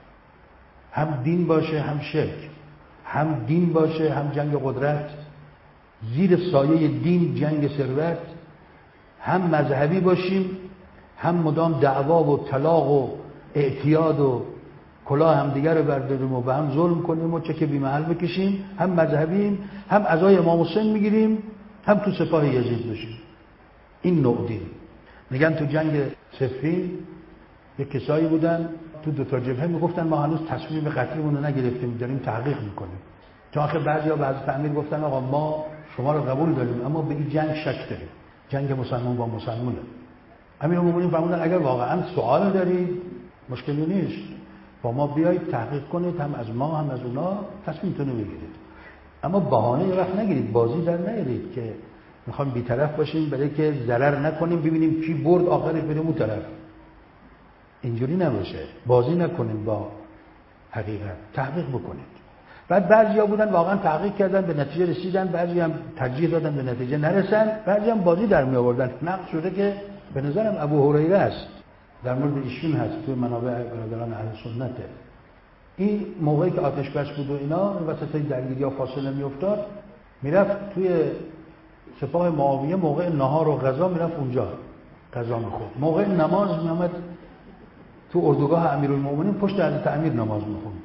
هم دین باشه هم شرک، هم دین باشه هم جنگ قدرت، زیر سایه دین جنگ ثروت، هم مذهبی باشیم هم مدام دعوا و طلاق و اعتیاد و کلاه هم دیگر رو برداریم و به هم ظلم کنیم و چکه بی محل بکشیم، هم مذهبیم هم عزای امام حسین میگیریم هم تو سپاه یزید باشیم. این نوع دین. میگن تو جنگ صفین یک کسایی بودن تو دو تا جبهه میگفتن ما هنوز تصمیم قطعیمون رو نگرفتیم، داریم تحقیق میکنیم. چون آخه بعضیا به حضرت امیر گفتن آقا ما شما رو قبول داریم اما به این جنگ شک داریم، جنگ مسلمان با مسلمانه. امیرالمومنین فرمودن اگر واقعا سوال دارید مشکلی نیست، با ما بیایید تحقیق کنید، هم از ما هم از اونا تصمیمتون رو بگیرید، اما بهانه یه وقت نگیرید، بازی در نیارید که میخوایم بی‌طرف باشیم برای که ضرر نکنیم، ببینیم کی برد آخرش بریم اون طرف. اینجوری نباشه، بازی نکنیم با حقیقت، تحقیق بکنید. بعد بعضیا بودن واقعا تحقیق کردن به نتیجه رسیدن، بعضی هم ترجیح دادن به نتیجه نرسن، بعضی هم بازی در می آوردن. نقل شده که به نظرم ابو هریره است، در مورد ایشون هست توی منابع برادران اهل سنته. این موقعی که آتش بس بود و اینا وسط درگیری‌ها فاصله میافتاد، میرفت توی سپاه معاویه موقع نهار و غذا میرفت اونجا غذا میخورد، موقع نماز میامد تو اردوگاه امیرالمومنین پشت حضرت امیر نماز میخوند.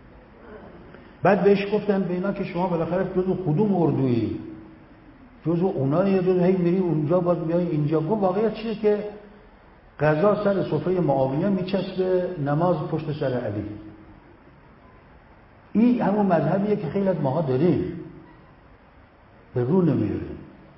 بعد بهش گفتن به اینا که شما بالاخره جزو کدوم اردویی؟ جزو اونایی یا جزو هی میری اونجا باز میای اینجا؟ گفت واقعیت چیه که غذا سر سفره معاویه میچسبه، نماز پشت سر علی. این همون مذهبیه که خیلی از ماها داریم، به رو نمیاریم.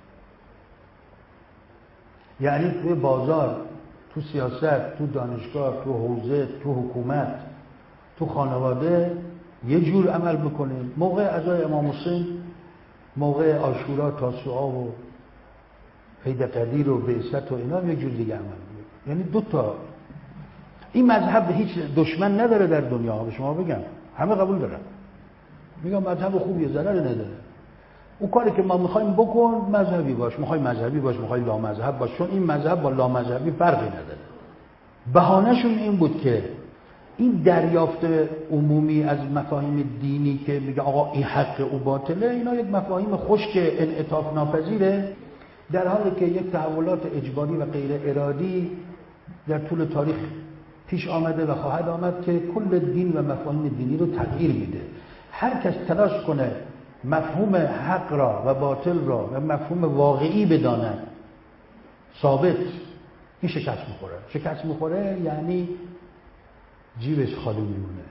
یعنی توی بازار، تو سیاست، تو دانشگاه، تو حوزه، تو حکومت، تو خانواده یه جور عمل بکنیم، موقع عزای امام حسین، موقع عاشورا، تاسوعا و عید قدیر و بعثت و اینا یه جور دیگه عمل بکنیم. یعنی دوتا. این مذهب هیچ دشمن نداره در دنیا، به شما بگم همه قبول دارن، میگم مذهب خوبیه، ضرری نداره. اون کاری که ما میخوایم بکن مذهبی باش، میخوای مذهبی باش، میخوای لامذهب باش، چون این مذهب با لامذهبی فرقی نداره. بهانه‌شون این بود که این دریافت عمومی از مفاهیم دینی که میگه آقا این حق او باطله، اینا یک مفاهیم خشک انعطاف ناپذیره، در حالی که یک تحولات اجباری و غیر ارادی در طول تاریخ پیش آمده و خواهد آمد که کل دین و مفاهیم دینی رو تغییر میده. هر کس تلاش کنه مفهوم حق را و باطل را و مفهوم واقعی بداند ثابت، این شکست میخوره. شکست میخوره یعنی جیبش خالی میمونه.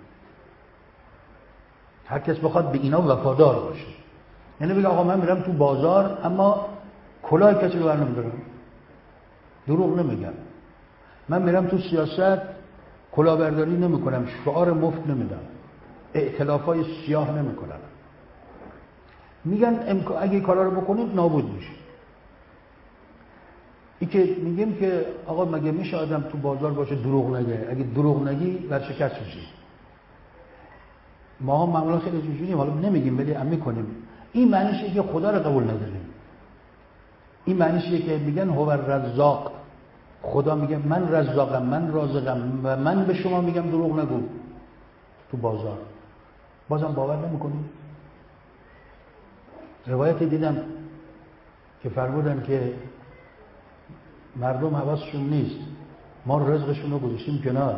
هر کس بخواد به اینا وفادار باشه، یعنی بگه آقا من میرم تو بازار اما کلاه کسی رو برنمیدارم، دروغ نمیگم. من میرم تو سیاست کلاهبرداری نمیکنم، شعار مفت نمیدم، ائتلافای سیاه نمیکنم. میگن اگه کارا رو بکنید نابود میشه. این که میگیم که آقا مگه میشه آدم تو بازار باشه دروغ نگه؟ اگه دروغ نگی ورشکست میشی. ما هم معمولا خیلی جوجونیم، حالا نمیگیم ولی میکنیم. این معنیشه که خدا رو قبول نداریم. این معنیشه که میگن هو الرزاق، خدا میگه من رزاقم، من رازقم و من به شما میگم دروغ نگو. تو بازار بازم باور نمیکنیم. روایتی دیدم که فرمودن که مردم حواسشون نیست، ما رزقشون رو گذاشتیم کنار،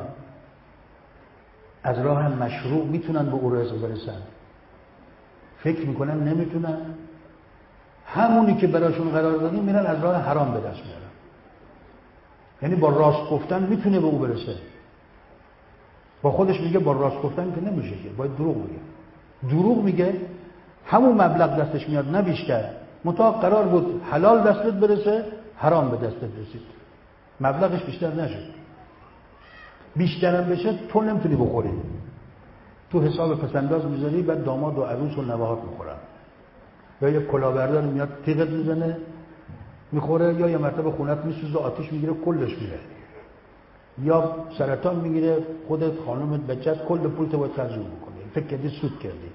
از راه مشروع میتونن به او رزق برسن، فکر میکنن نمیتونن، همونی که براشون قرار دادیم میرن از راه حرام به دست میارن. یعنی با راست گفتن میتونه به او برسه، با خودش میگه با راست گفتن که نمیشه، که باید دروغ بگه. دروغ میگه همون مبلغ دستش میاد نه بیشتر، منتها قرار بود حلال دستت برسه، حرام به دستت رسید، مبلغش بیشتر نشد. بیشترم بشه تو نمیتونی بخوری، تو حساب پسنداز میذاری، بعد داماد و عروس و نوهات میخورن، یا یه کلاهبردار میاد تیغت میزنه میخوره، یا یه مرتبه خونت میسوزه آتیش میگیره کلش میره، یا سرطان میگیره خودت خانومت بچت، کل پولت باید خرج بکنی، فکر کردی سود کردی.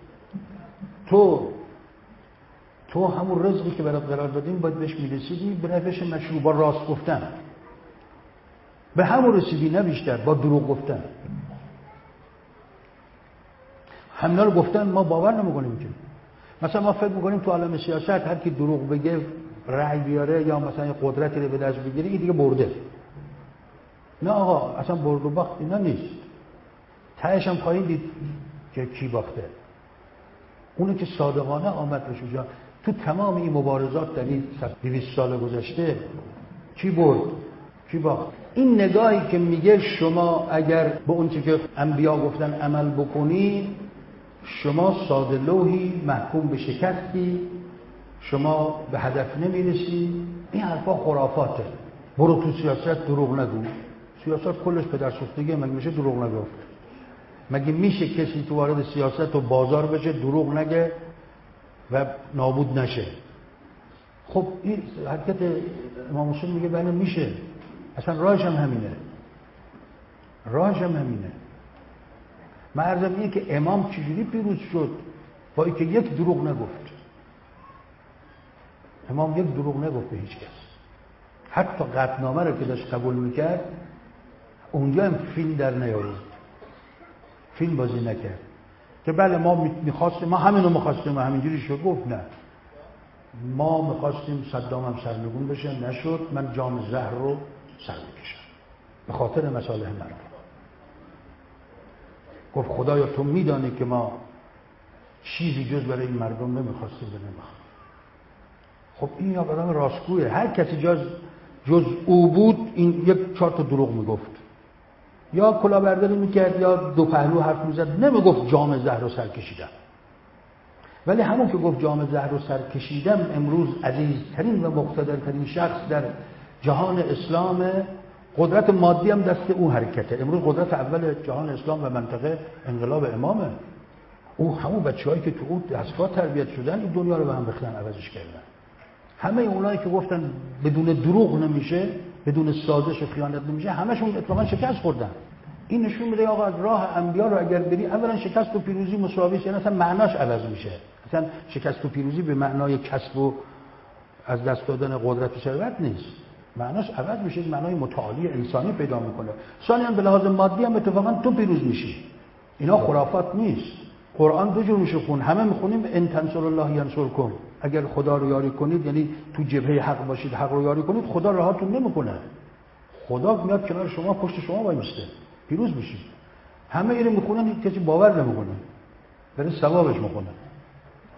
تو همون رزقی که برات قرار دادیم باید بهش میرسیدی به روش مشروع، با راست گفتن به همون رسیدی، نه بیشتر، با دروغ گفتن. همینا رو گفتن ما باور نمیکنیم که. مثلا ما فکر میکنیم تو عالم سیاست هر کی دروغ بگه رأی بیاره یا مثلا قدرتی رو به دست بگیره این دیگه برده. نه آقا، اصلا برد و باخت اینا نیست. تهش هم خواهید دید که کی باخته. اونی که صادقانه آمد به شجاع تو تمام این مبارزات در این 200 سال گذشته کی برد کی باخت. این نگاهی که میگه شما اگر به اون چیزی که انبیا گفتن عمل بکنی، شما ساده لوحی محکوم به شکستی، شما به هدف نمیرسی، این حرفا خرافاته. برو تو سیاست دروغ نگو. سیاست کلش پدر سوختگی، مگه میشه دروغ نگفت؟ مگه میشه کسی تو وارد سیاست و بازار بشه دروغ نگه و نابود نشه؟ خب این حرکت امام حسین میگه بله میشه، اصلا راهش هم همینه. من عرضم اینه که امام چجوری پیروز شد؟ با اینکه یک دروغ نگفت. امام یک دروغ نگفت به هیچ کس. حتی قطعنامه رو که داشت قبول میکرد اونجا هم فیلم در نیاورد، فیلم بازی نکرد که بله ما میخواستیم، ما همینو میخواستیم و همینجوری شد. گفت نه، ما میخواستیم صدام هم سرنگون بشه، نشد، من جام زهر رو سر میکشم به خاطر مصالح مردم. گفت خدایا تو میدانی که ما چیزی جز برای این مردم نمیخواستیم و نمیخواستیم. خب این یا آدم راستگویه. هر کسی جز او بود این یک 4 تا دروغ میگفت، یا کلاهبرداری میکرد یا دو پهلو حرف میزد، نمیگفت جام زهر رو سر کشیدم. ولی همون که گفت جام زهر رو سر کشیدم امروز عزیزترین و مقتدرترین شخص در جهان اسلام، قدرت مادی هم دست او حرکته. امروز قدرت اول جهان اسلام و منطقه انقلاب امامه. او همون بچه‌هایی که تو اون دستگاه تربیت شدن این دنیا رو به هم ریختن، عوضش کردن. همه اونایی که گفتن بدون دروغ نمیشه، بدون سازش و خیانت نمیشه، همشون اتفاقا شکست خوردن. این نشون میده آقا راه انبیا رو اگر بری، اولا شکست و پیروزی مساوی است، یعنی اصلا معناش عوض میشه. اصلا شکست و پیروزی به معنای کسب و از دست دادن قدرت و ثروت نیست، معناش عوض میشه، معنای متعالی انسانی پیدا میکنه. ثانیاً به لحاظ مادی هم اتفاقا تو پیروز میشی. اینا خرافات نیست. قرآن دو جور میشه خون، همه میخونیم ان تنصر الله ینصرکم، اگر خدا رو یاری کنید یعنی تو جبهه حق باشید، حق رو یاری کنید، خدا راهاتون نمیکنه، خدا میاد کنار شما، پشت شما وای میسته، پیروز میشید. همه اینو میخونن، کسی باور نمیکنه، برای ثوابش میخونه.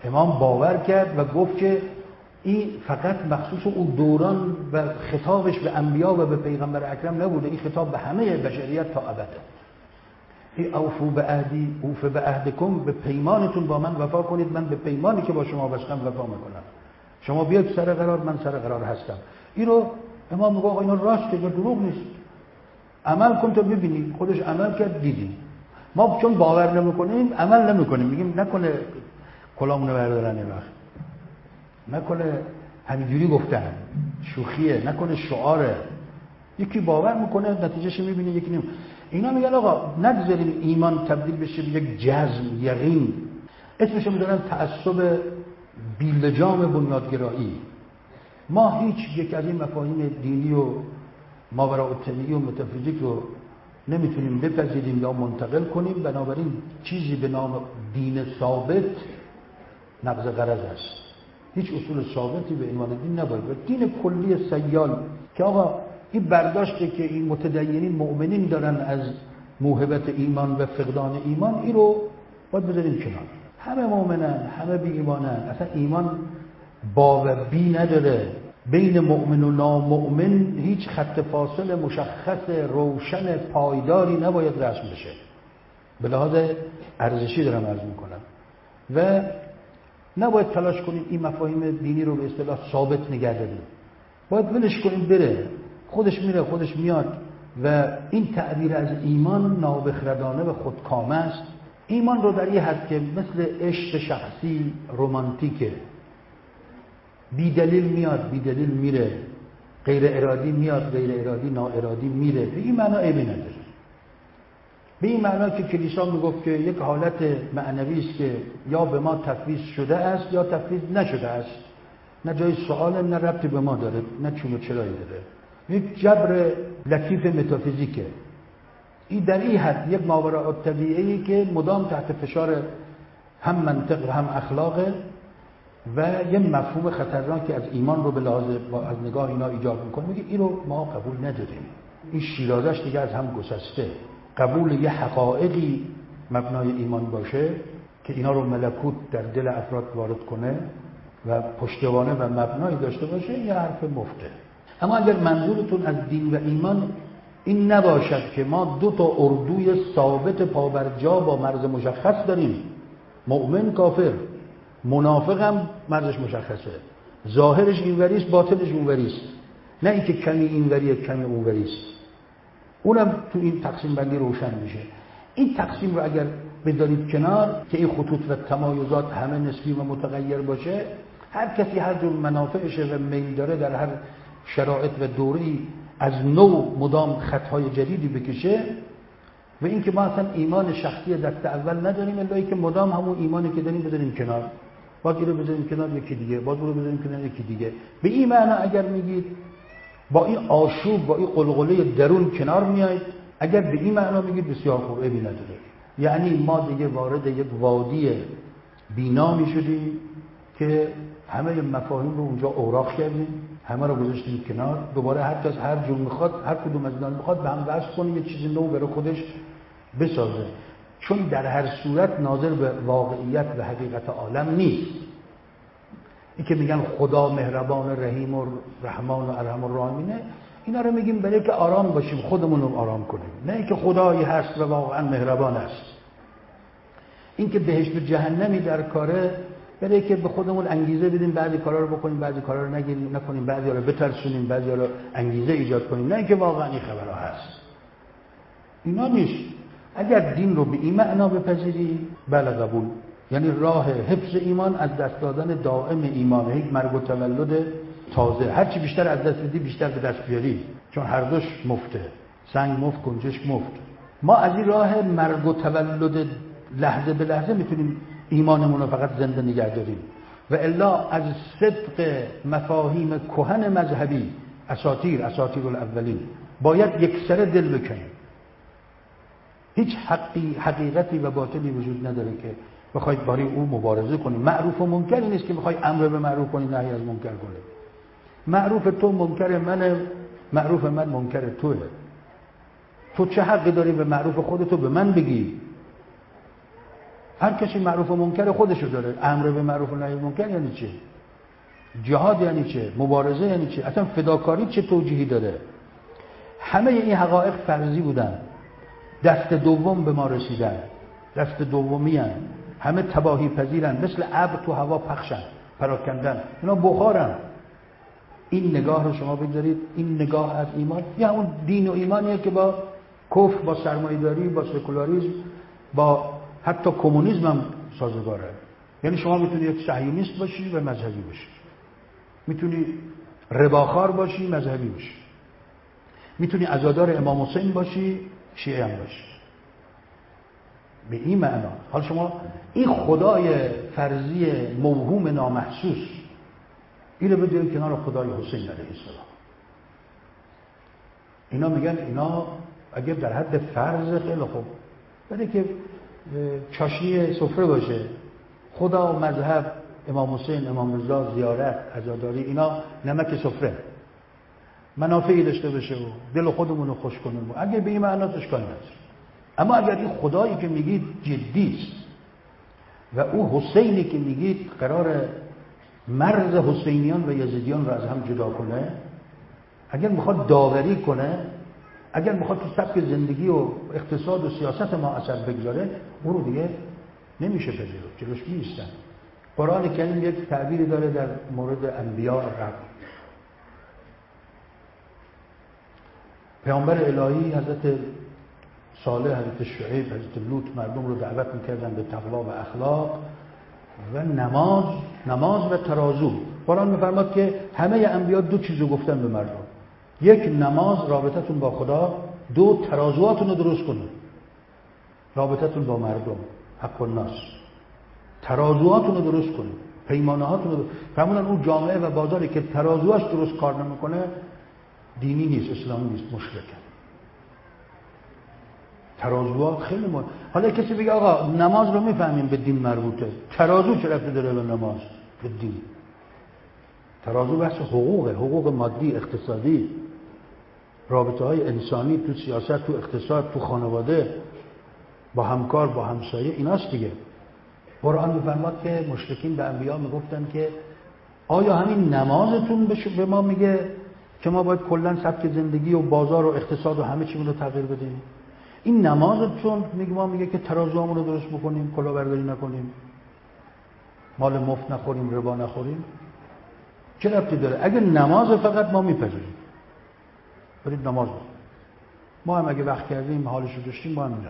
امام باور کرد و گفت که این فقط مخصوص اون دوران و خطابش به انبیا و به پیغمبر اکرم نبوده، این خطاب به همه بشریت تا ابده. ای اوفو به عهدی اوف به عهدکم، به پیمانتون با من وفا کنید، من به پیمانی که با شما بستم وفا میکنم. شما بیاید سر قرار، من سر قرار هستم. این رو امام میگه آقا اینا راسته یا دروغ نیست، عمل کن تا ببینی. خودش عمل کرد، دیدی. ما چون باور نمیکنیم عمل نمیکنیم، میگیم نکنه کلامونو بردارن این وقت، نکنه همینجوری گفتن شوخیه، نکنه شعاره. یکی باور میکنه نتیجهش میبینه، یکی نمی. اینا میگن آقا نگذاریم ایمان تبدیل بشه به یک جزم، یقین. اسمشو میذارن تعصب بیلجام بنیادگرایی. ما هیچ یک از این مفاهیم دینی و ماوراءالطبیعی و متافیزیک رو نمیتونیم بپذیریم یا منتقل کنیم. بنابراین چیزی به نام دین ثابت نقض غرض است. هیچ اصول ثابتی به عنوان دین نباید. دین کلی سیال که آقا این برداشته که این متدینین مؤمنین دارن از موهبت ایمان و فقدان ایمان، این رو باید بذاریم کنار. همه مؤمنن، همه بی ایمانن. اصلا ایمان با و بی نداره. بین مؤمن و نامؤمن هیچ خط فاصل مشخص روشن پایداری نباید رسم بشه. به لحاظ ارزشی دارم عرض میکنم. و نباید تلاش کنیم این مفاهیم دینی رو به اصطلاح ثابت نگه داریم. باید ولش کنیم بره، خودش میره خودش میاد. و این تعبیر از ایمان نابخردانه و خودکامه است. ایمان رو در یه حد که مثل عشق شخصی رمانتیکه، بی دلیل میاد بی دلیل میره، غیر ارادی میاد غیر ارادی ناارادی میره. به این معنا عیبی نداره. به این معنا که کلیسا میگفت که یک حالت معنوی است که یا به ما تفویض شده است یا تفویض نشده است، نه جای سواله، نه ربطی به ما داره، نه چون و چرایی داره. یک جبر لطیف متافیزیکه. این در این حد یک ماوراءالطبیعی که مدام تحت فشار هم منطق و هم اخلاقه و یه مفهوم خطرناکی از ایمان رو به لحاظ از نگاه اینا ایجاد میکنه. میگه این رو ما قبول نداریم. این شیرازش دیگه از هم گسسته. قبول یه حقایقی مبنای ایمان باشه که اینا رو ملکوت در دل افراد وارد کنه و پشتوانه و مبنایی داشته باشه، یه حرف مفته. اما اگر منظورتون از دین و ایمان این نباشد که ما دو تا اردوی ثابت پابرجا با مرز مشخص داریم، مؤمن کافر، منافق هم مرزش مشخصه، ظاهرش اینوریست باطنش اونوریست، نه اینکه کمی اینوریه کمی اونوریست، اونم تو این تقسیم بندی روشن میشه. این تقسیم رو اگر بذارید کنار که این خطوط و تمایزات همه نسبی و متغیر باشه، هر کسی هر جور منافعشه و میل داره در هر شرایط و دوره‌ای از نو مدام خطهای جدیدی بکشه، و اینکه ما اصلا ایمان شخصی دست اول نداریم، الا اینکه مدام همون ایمانی که داریم بذاریم کنار، باز اینو بذاریم کنار یکی دیگه، باز اونو بذاریم کنار یکی دیگه. به این معنا اگر میگید با این آشوب با این قلقله درون کنار میایید، اگر به این معنا میگید بسیار خوب، عیبی نداره. یعنی ما دیگه وارد یک وادی بینامی شدیم که همه مفاهیم رو اونجا اوراق کردیم، همه رو گذاشتیم کنار، دوباره هر کس هر جور میخواد، هر کدوم از اینا میخواد به هم وصل کنه، یه چیز نو برای خودش بسازه، چون در هر صورت ناظر به واقعیت و حقیقت عالم نیست. این که میگن خدا مهربان رحیم و رحمان و ارحم الراحمینه، اینا رو میگیم برای که آرام باشیم، خودمون رو آرام کنیم، نه اینکه خدایی هست و واقعا مهربان است. این که بهشت و جهنمی در کاره، برای که به خودمون انگیزه بدیم بعضی کارا رو بکنیم بعضی کارا رو نکنیم، بعضی رو بترسونیم بعضی رو انگیزه ایجاد کنیم، نه اینکه واقعا این خبرها هست. اینا نیست. اگر دین رو به این معنا بپذیری، بله قبول. یعنی راه حفظ ایمان از دست دادن دائم ایمانه، یک مرگ و تولد تازه. هرچی بیشتر از دست بدی بیشتر به دست بیاری، چون هر دوش مفته، سنگ مفت گنجشک مفت. ما از این راه مرگ و تولد لحظه به لحظه میتونیم ایمانمون رو فقط زنده نگه داریم، و الا از صدق مفاهیم کهن مذهبی اساطیر الاولین باید یک سر دل بکنیم. هیچ حقیقتی و باطلی وجود نداره که بخواید برای او مبارزه کنیم. معروف و منکری نیست که بخوای امر به معروف کنی نهی از منکر کنی. معروف تو منکر منه، معروف من منکر توه. تو چه حقی داری به معروف خودتو به من بگی؟ هر کسی معروف و منکر خودشو داره. امر به معروف و نهی منکر یعنی چه؟ جهاد یعنی چه؟ مبارزه یعنی چه؟ اصلا فداکاری چه توجیهی داره؟ همه این حقایق فرضی بودن، دست دوم به ما رسیدن، دست دومی هن. همه تباهی پذیرن، مثل ابر تو هوا پخشن، پراکندن، اینا بخارن. این نگاه رو شما بگذارید، این نگاه از ایمان یا همون دین و ایمانیه که با کفر، با سرمایه‌داری، با سکولاریسم، با حتی کمونیسم هم سازگاره. یعنی شما میتونی یک صهیونیست باشی و مذهبی باشی، میتونی رباخوار باشی مذهبی باشی، میتونی عزادار امام حسین باشی شیعه هم باشی. به این معنا حال شما این خدای فرضی موهوم نامحسوس اینو بذارید کنار خدای حسین علیه السلام. اینا میگن اینا اگر در حد فرض خیلی خوب، ولی که چاشنی سفره باشه، خدا و مذهب، امام حسین، امام رضا، زیارت، عزاداری، اینا نمک سفره، منافعی داشته باشه و دل خودمون رو خوش کنیم، اگه به این معنا اشکال نداره. اما اگر این خدایی که میگید جدی است و او حسینی که میگید قرار مرز حسینیان و یزیدیان رو از هم جدا کنه، اگر میخواد داوری کنه، اگر میخواد تو سبک زندگی و اقتصاد و سیاست ما اثر بگذاره، اون رو دیگه نمیشه پذیرفت، جلوش میایستن. قرآن کریم یک تعبیری داره در مورد انبیاء رب. پیامبر الهی حضرت صالح، حضرت شعیب، حضرت لوط مردم رو دعوت میکردن به تقوا و اخلاق و نماز و ترازو. قرآن میفرماد که همه انبیا دو چیزو گفتن به مردم: یک، نماز رابطتون با خدا، دو، ترازوهاتون رو درست کنید، رابطتون با مردم، حق الناس، ترازوهاتون رو درست کنید، پیمانه هاتون رو. فرمودن اون جامعه و بازاری که ترازوهاش درست کار نمیکنه دینی نیست، اسلامی نیست، مشرکه. ترازوها خیلی مهم. حالا کسی بگه آقا نماز رو میفهمیم به دین مربوطه، ترازو چه ربطی داره به نماز به دین؟ ترازو بحث حقوق مادی، اقتصادی، رابطه های انسانی تو سیاست، تو اقتصاد، تو خانواده، با همکار، با همسایه، ایناست دیگه. قرآن میفرماد که مشرکین به انبیا میگفتن که آیا همین نمازتون به ما میگه که ما باید کلا سبک زندگی و بازار و اقتصاد و همه چیمون رو تغییر بدیم؟ این نمازتون میگه که ترازوامون رو درست بکنیم، کلاهبرداری نکنیم، مال مفت نخوریم، ربا نخوریم؟ چه ربطی داره؟ اگه نماز فقط ما میپذیریم، برید نماز بخونید، ما هم اگه وقت کردیم حالش رو داشتیم ما هم میرم.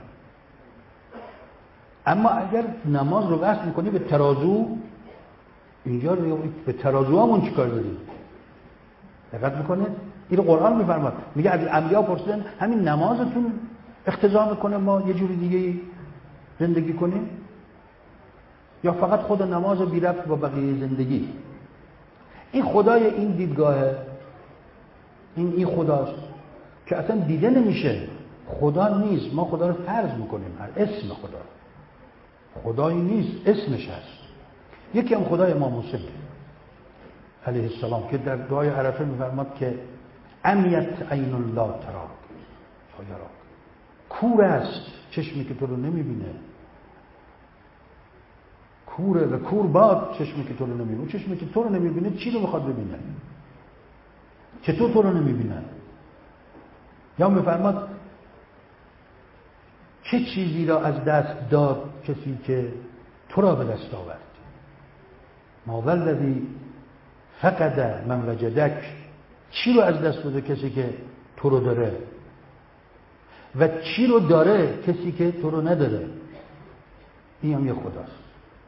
اما اگر نماز رو وصل میکنی به ترازو، اینجا به ترازوامون چیکار داریم؟ دقت میکنه؟ این قرآن میفرماد، میگه از انبیا پرسیدن همین نمازتون اقتضا میکنه ما یه جوری دیگه زندگی کنیم یا فقط خود نماز بی ربط با بقیه زندگی؟ این خدای این دیدگاهه، این خداست که اصلا دیده نمیشه، خدا نیست، ما خدا رو فرض میکنیم، اسم خدایی نیست، اسمش هست. یکی هم خدای امام حسین علیه السلام که در دعای عرفه میفرماد که امیت عین الله تراک فیراک، کور است چشمی که تو رو نمیبینه، کوره و کور باد چشمی که تو رو نمیبینه. اون چشمی که تو رو نمیبینه چی رو میخواد ببینه؟ چطور تو رو نمیبینه؟ یا میفرماد چه چیزی را از دست داد کسی که تو را به دست آورد؟ ما والذی فقد من وجدک، چی رو از دست داده کسی که تو رو داره و چی رو داره کسی که تو رو نداره؟ این هم یه خداست.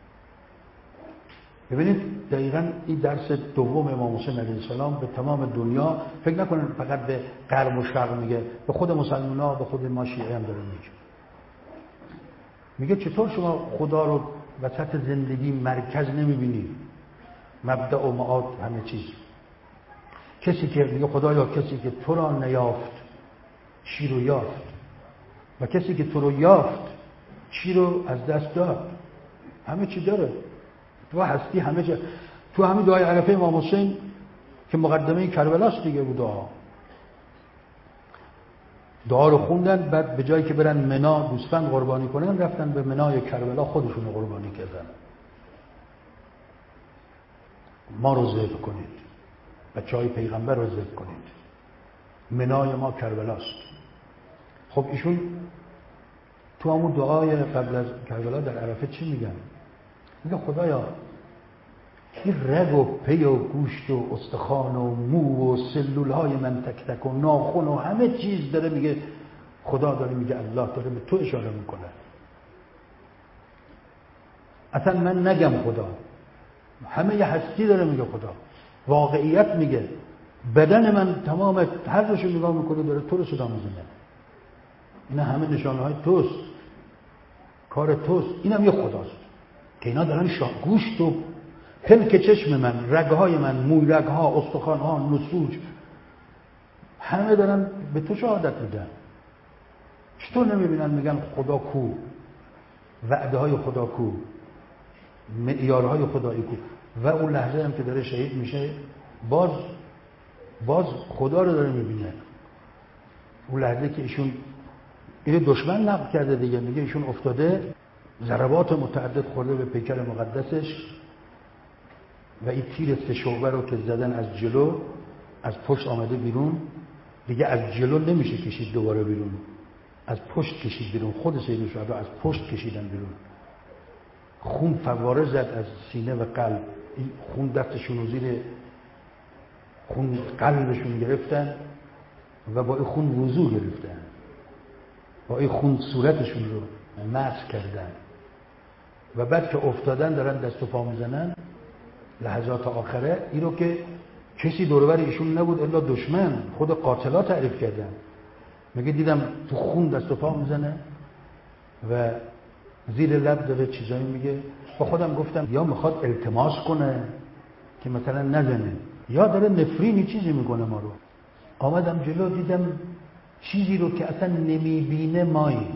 ببینید دقیقاً این درس دوم امام حسین علیه السلام به تمام دنیا، فکر نکنن فقط به غرب و شرق میگه، به خود مسلمان‌ها، به خود ما شیعه هم داره میگه چطور شما خدا رو وسط زندگی مرکز نمیبینید، مبدأ و معاد همه چیز. کسی که میگه خدایا کسی که تو را نیافت چی رو یافت و کسی که تو رو یافت چی رو از دست داد؟ همه چی داره تو هستی، همه چی تو همین دعای عرفه امام حسین که مقدمه کربلاست دیگه بود. دعا رو خوندن، بعد به جایی که برن منا گوسفند قربانی کنن رفتن به منای کربلا خودشون رو قربانی کردن. ما رو ذبح کنید، بچه‌های پیغمبر رو ذبح کنید، منای ما کربلاست. خب ایشون تو همون دعای قبل از کربلا در عرفه چی میگن؟ میگه خدایا این رگ و پی و گوشت و استخوان و مو و سلولهای من تک تک و ناخن و همه چیز داره میگه، خدا داره میگه، الله داره به تو اشاره میکنه. اصلا من نگم خدا، همه یه هستی داره میگه خدا، واقعیت میگه، بدن من تمام هر روشو نگاه میکنه داره تو رو صدا میزنه. اینا همه نشانه های توست، کار توست، اینم یه خداست که اینا دارن گوشت و پلک چشم من، رگهای من، موی رگها، استخوانها، نسوج، همه دارن به تو شهادت میدن. چطور نمیبینن میگن خدا کو، وعده های خدا کو، معیارهای خدایی کو؟ و اون لحظه هم که داره شهید میشه باز خدا رو داره میبینه. اون لحظه که ایشون اینو دشمن نقد کرده دیگه، میگه ایشون افتاده ضربات متعدد خورده به پیکر مقدسش و این تیر 3 شعبه رو که زدن از جلو از پشت آمده بیرون، دیگه از جلو نمیشه کشید دوباره بیرون، از پشت کشید بیرون. خود سید الشهدا از پشت کشیدن بیرون، خون فواره زد از سینه و قلب، این خون دستشون رو زیر خون قلبشون گرفتن و با این خون وضو گرفتن، با این خون صورتشون رو مسح کردن و بعد که افتادن دارن دست و پا میزنن لحظات آخره. این رو که کسی دور و بر ایشون نبود الا دشمن، خود قاتلا تعریف کردن، میگه دیدم تو خون دست و پا میزنه و زیر لب داره چیزایی میگه. با خودم گفتم یا میخواد التماس کنه که مثلا نزنه، یا داره نفرینی چیزی میکنه ما رو. آمدم جلو دیدم چیزی رو که اصلا نمیبینه مایی،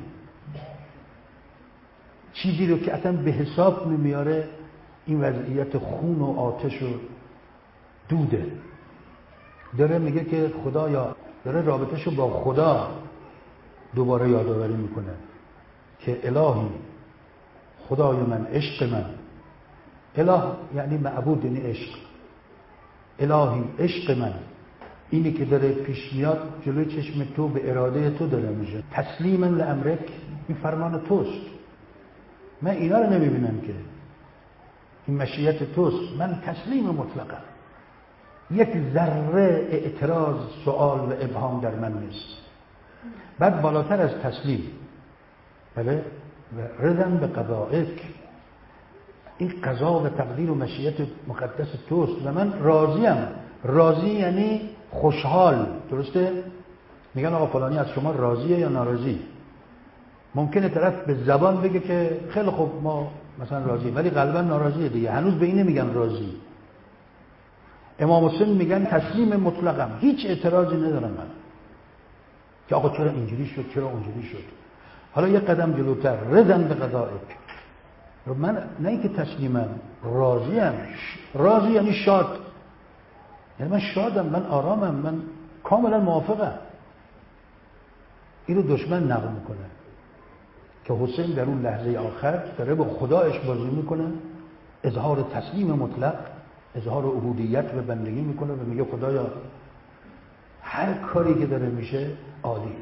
چیزی رو که اصلا به حساب نمیاره این وضعیت خون و آتش و دوده. داره میگه که خدایا، داره رابطهشو با خدا دوباره یادآوری میکنه که الهی، خدای من، عشق من. اله یعنی معبود، یعنی عشق. الهی عشق من، اینی که داره پیش میاد جلوی چشم تو به اراده تو داره میشه. تسلیما لامرک، این فرمان توست، من اینا رو نمیبینم که این مشیت توست، من تسلیم مطلقم، یک ذره اعتراض، سوال و ابهام در من نیست. بعد بالاتر از تسلیم، بله، و رضا به قضائک، این قضا و تقدیر و مشیت مقدس توست و من راضیم. راضی یعنی خوشحال، درسته؟ میگن آقا فلانی از شما راضیه یا ناراضی؟ ممکنه طرف به زبان بگه که خیلی خوب ما مثلا راضیه، ولی قلبا ناراضیه دیگه، هنوز به این نمیگن راضی. امام حسین میگن تسلیم مطلقم، هیچ اعتراضی ندارم من که آقا چرا اینجوری شد، چرا اونجوری شد. حالا یک قدم جلوتر، رضا به قضائک، من نه اینکه تسلیمم، راضیم. راضی یعنی شاد، یعنی من شادم، من آرامم، من کاملا موافقم. اینو دشمن نقل میکنه که حسین در اون لحظه آخر داره با خدایش بازی میکنه، اظهار تسلیم مطلق، اظهار عبودیت و بندگی میکنه و میگه خدایا هر کاری که داره میشه عالی،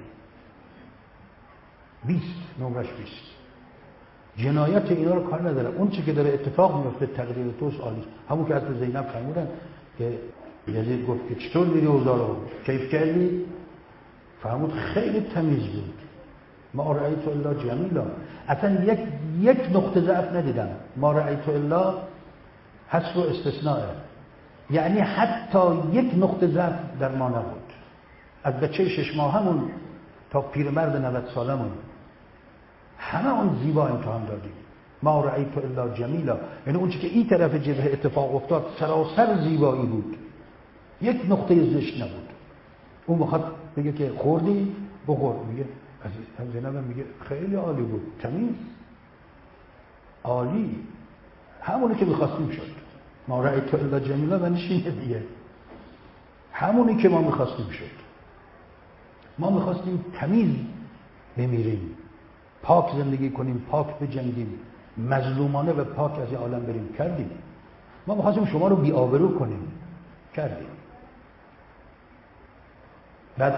20 نمرش 20. جنایت اینا رو کار نداره، اون چی که داره اتفاق میفته تقدیر توست عالی. همون که از زینب فرمودن که یزید گفت که چطور دیدی اوضاع رو، کیف کردی؟ فرمود خیلی تمیز بود، ما رأیت الا جمیلا، اصلا یک نقطه ضعف ندیدم. ما رأیت الا حذف و استثناء، یعنی حتی یک نقطه ضعف در ما نبود. از بچه 6 ماهمون تا پیرمرد 90 سالمون همه اون زیبا امتحان دادیم. ما رأیت الا جمیلا، یعنی اون چی که این طرف جبهه اتفاق افتاد سراسر زیبایی بود، یک نقطه زشت نبود. اون میخواد بگه که خوردی بخور، میگه از زینب میگه خیلی عالی بود، تمیز، عالی، همونی که میخواستیم شد. ما رأیت الا جمیلا و نشینه دیگه، همونی که ما میخواستیم شد. ما میخواستیم تمیز بمیریم، پاک زندگی کنیم، پاک بجنگیم، مظلومانه و پاک از این عالم بریم، کردیم. ما میخواستیم شما رو بی‌آبرو کنیم، کردیم. بعد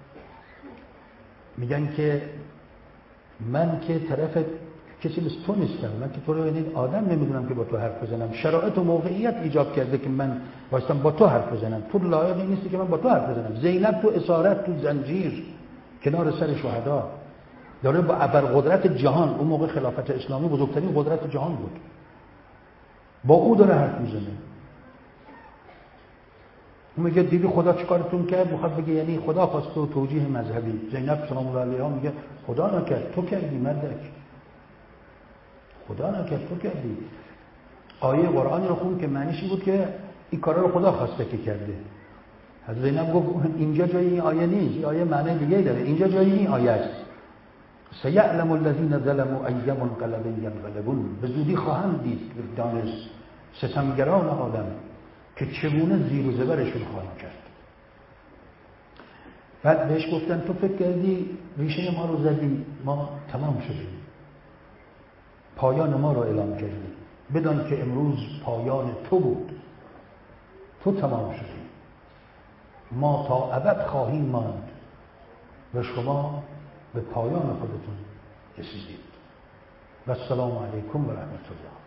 میگن که من که طرف کسی مثل تو نیستم، من که تو رو این آدم نمیدونم که با تو حرف بزنم. شرایط و موقعیت ایجاب کرده که من واسطم با تو حرف بزنم. تو لایقی نیستی که من با تو حرف بزنم. زینب تو اسارت، تو زنجیر، کنار سر شهدا، داره با ابرقدرت جهان، اون موقع خلافت اسلامی بزرگترین قدرت جهان بود، با او داره حرف میزنه. اون میگه دیدی خدا چیکارتون کرد؟ میخواد بگه یعنی خدا خواست تو توجیه مذهبی. زینب سلام الله علیها میگه خدا نکرد، تو کردی مردک، خدا نکرد، تو کردی. آیه قرآنی رو خون که معنیش بود که این کارا رو خدا خواسته که کرده. حضرت زینب گفت اینجا جای این آیه نیست، این آیه معنی دیگه داره، اینجا جای این آیه است. سیعلم الذین ظلموا ای منقلب ینقلبون. به زودی خواهند دید، دانست ستمگران عالم که چگونه زیر و زبرشون خواهیم کرد. بعد بهش گفتن تو فکر کردی ریشه ما رو زدی، ما تمام شدیم، پایان ما رو اعلام کردی، بدان که امروز پایان تو بود، تو تمام شدی، ما تا ابد خواهیم ماند و شما به پایان خودتون رسیدید. و السلام علیکم و رحمت الله.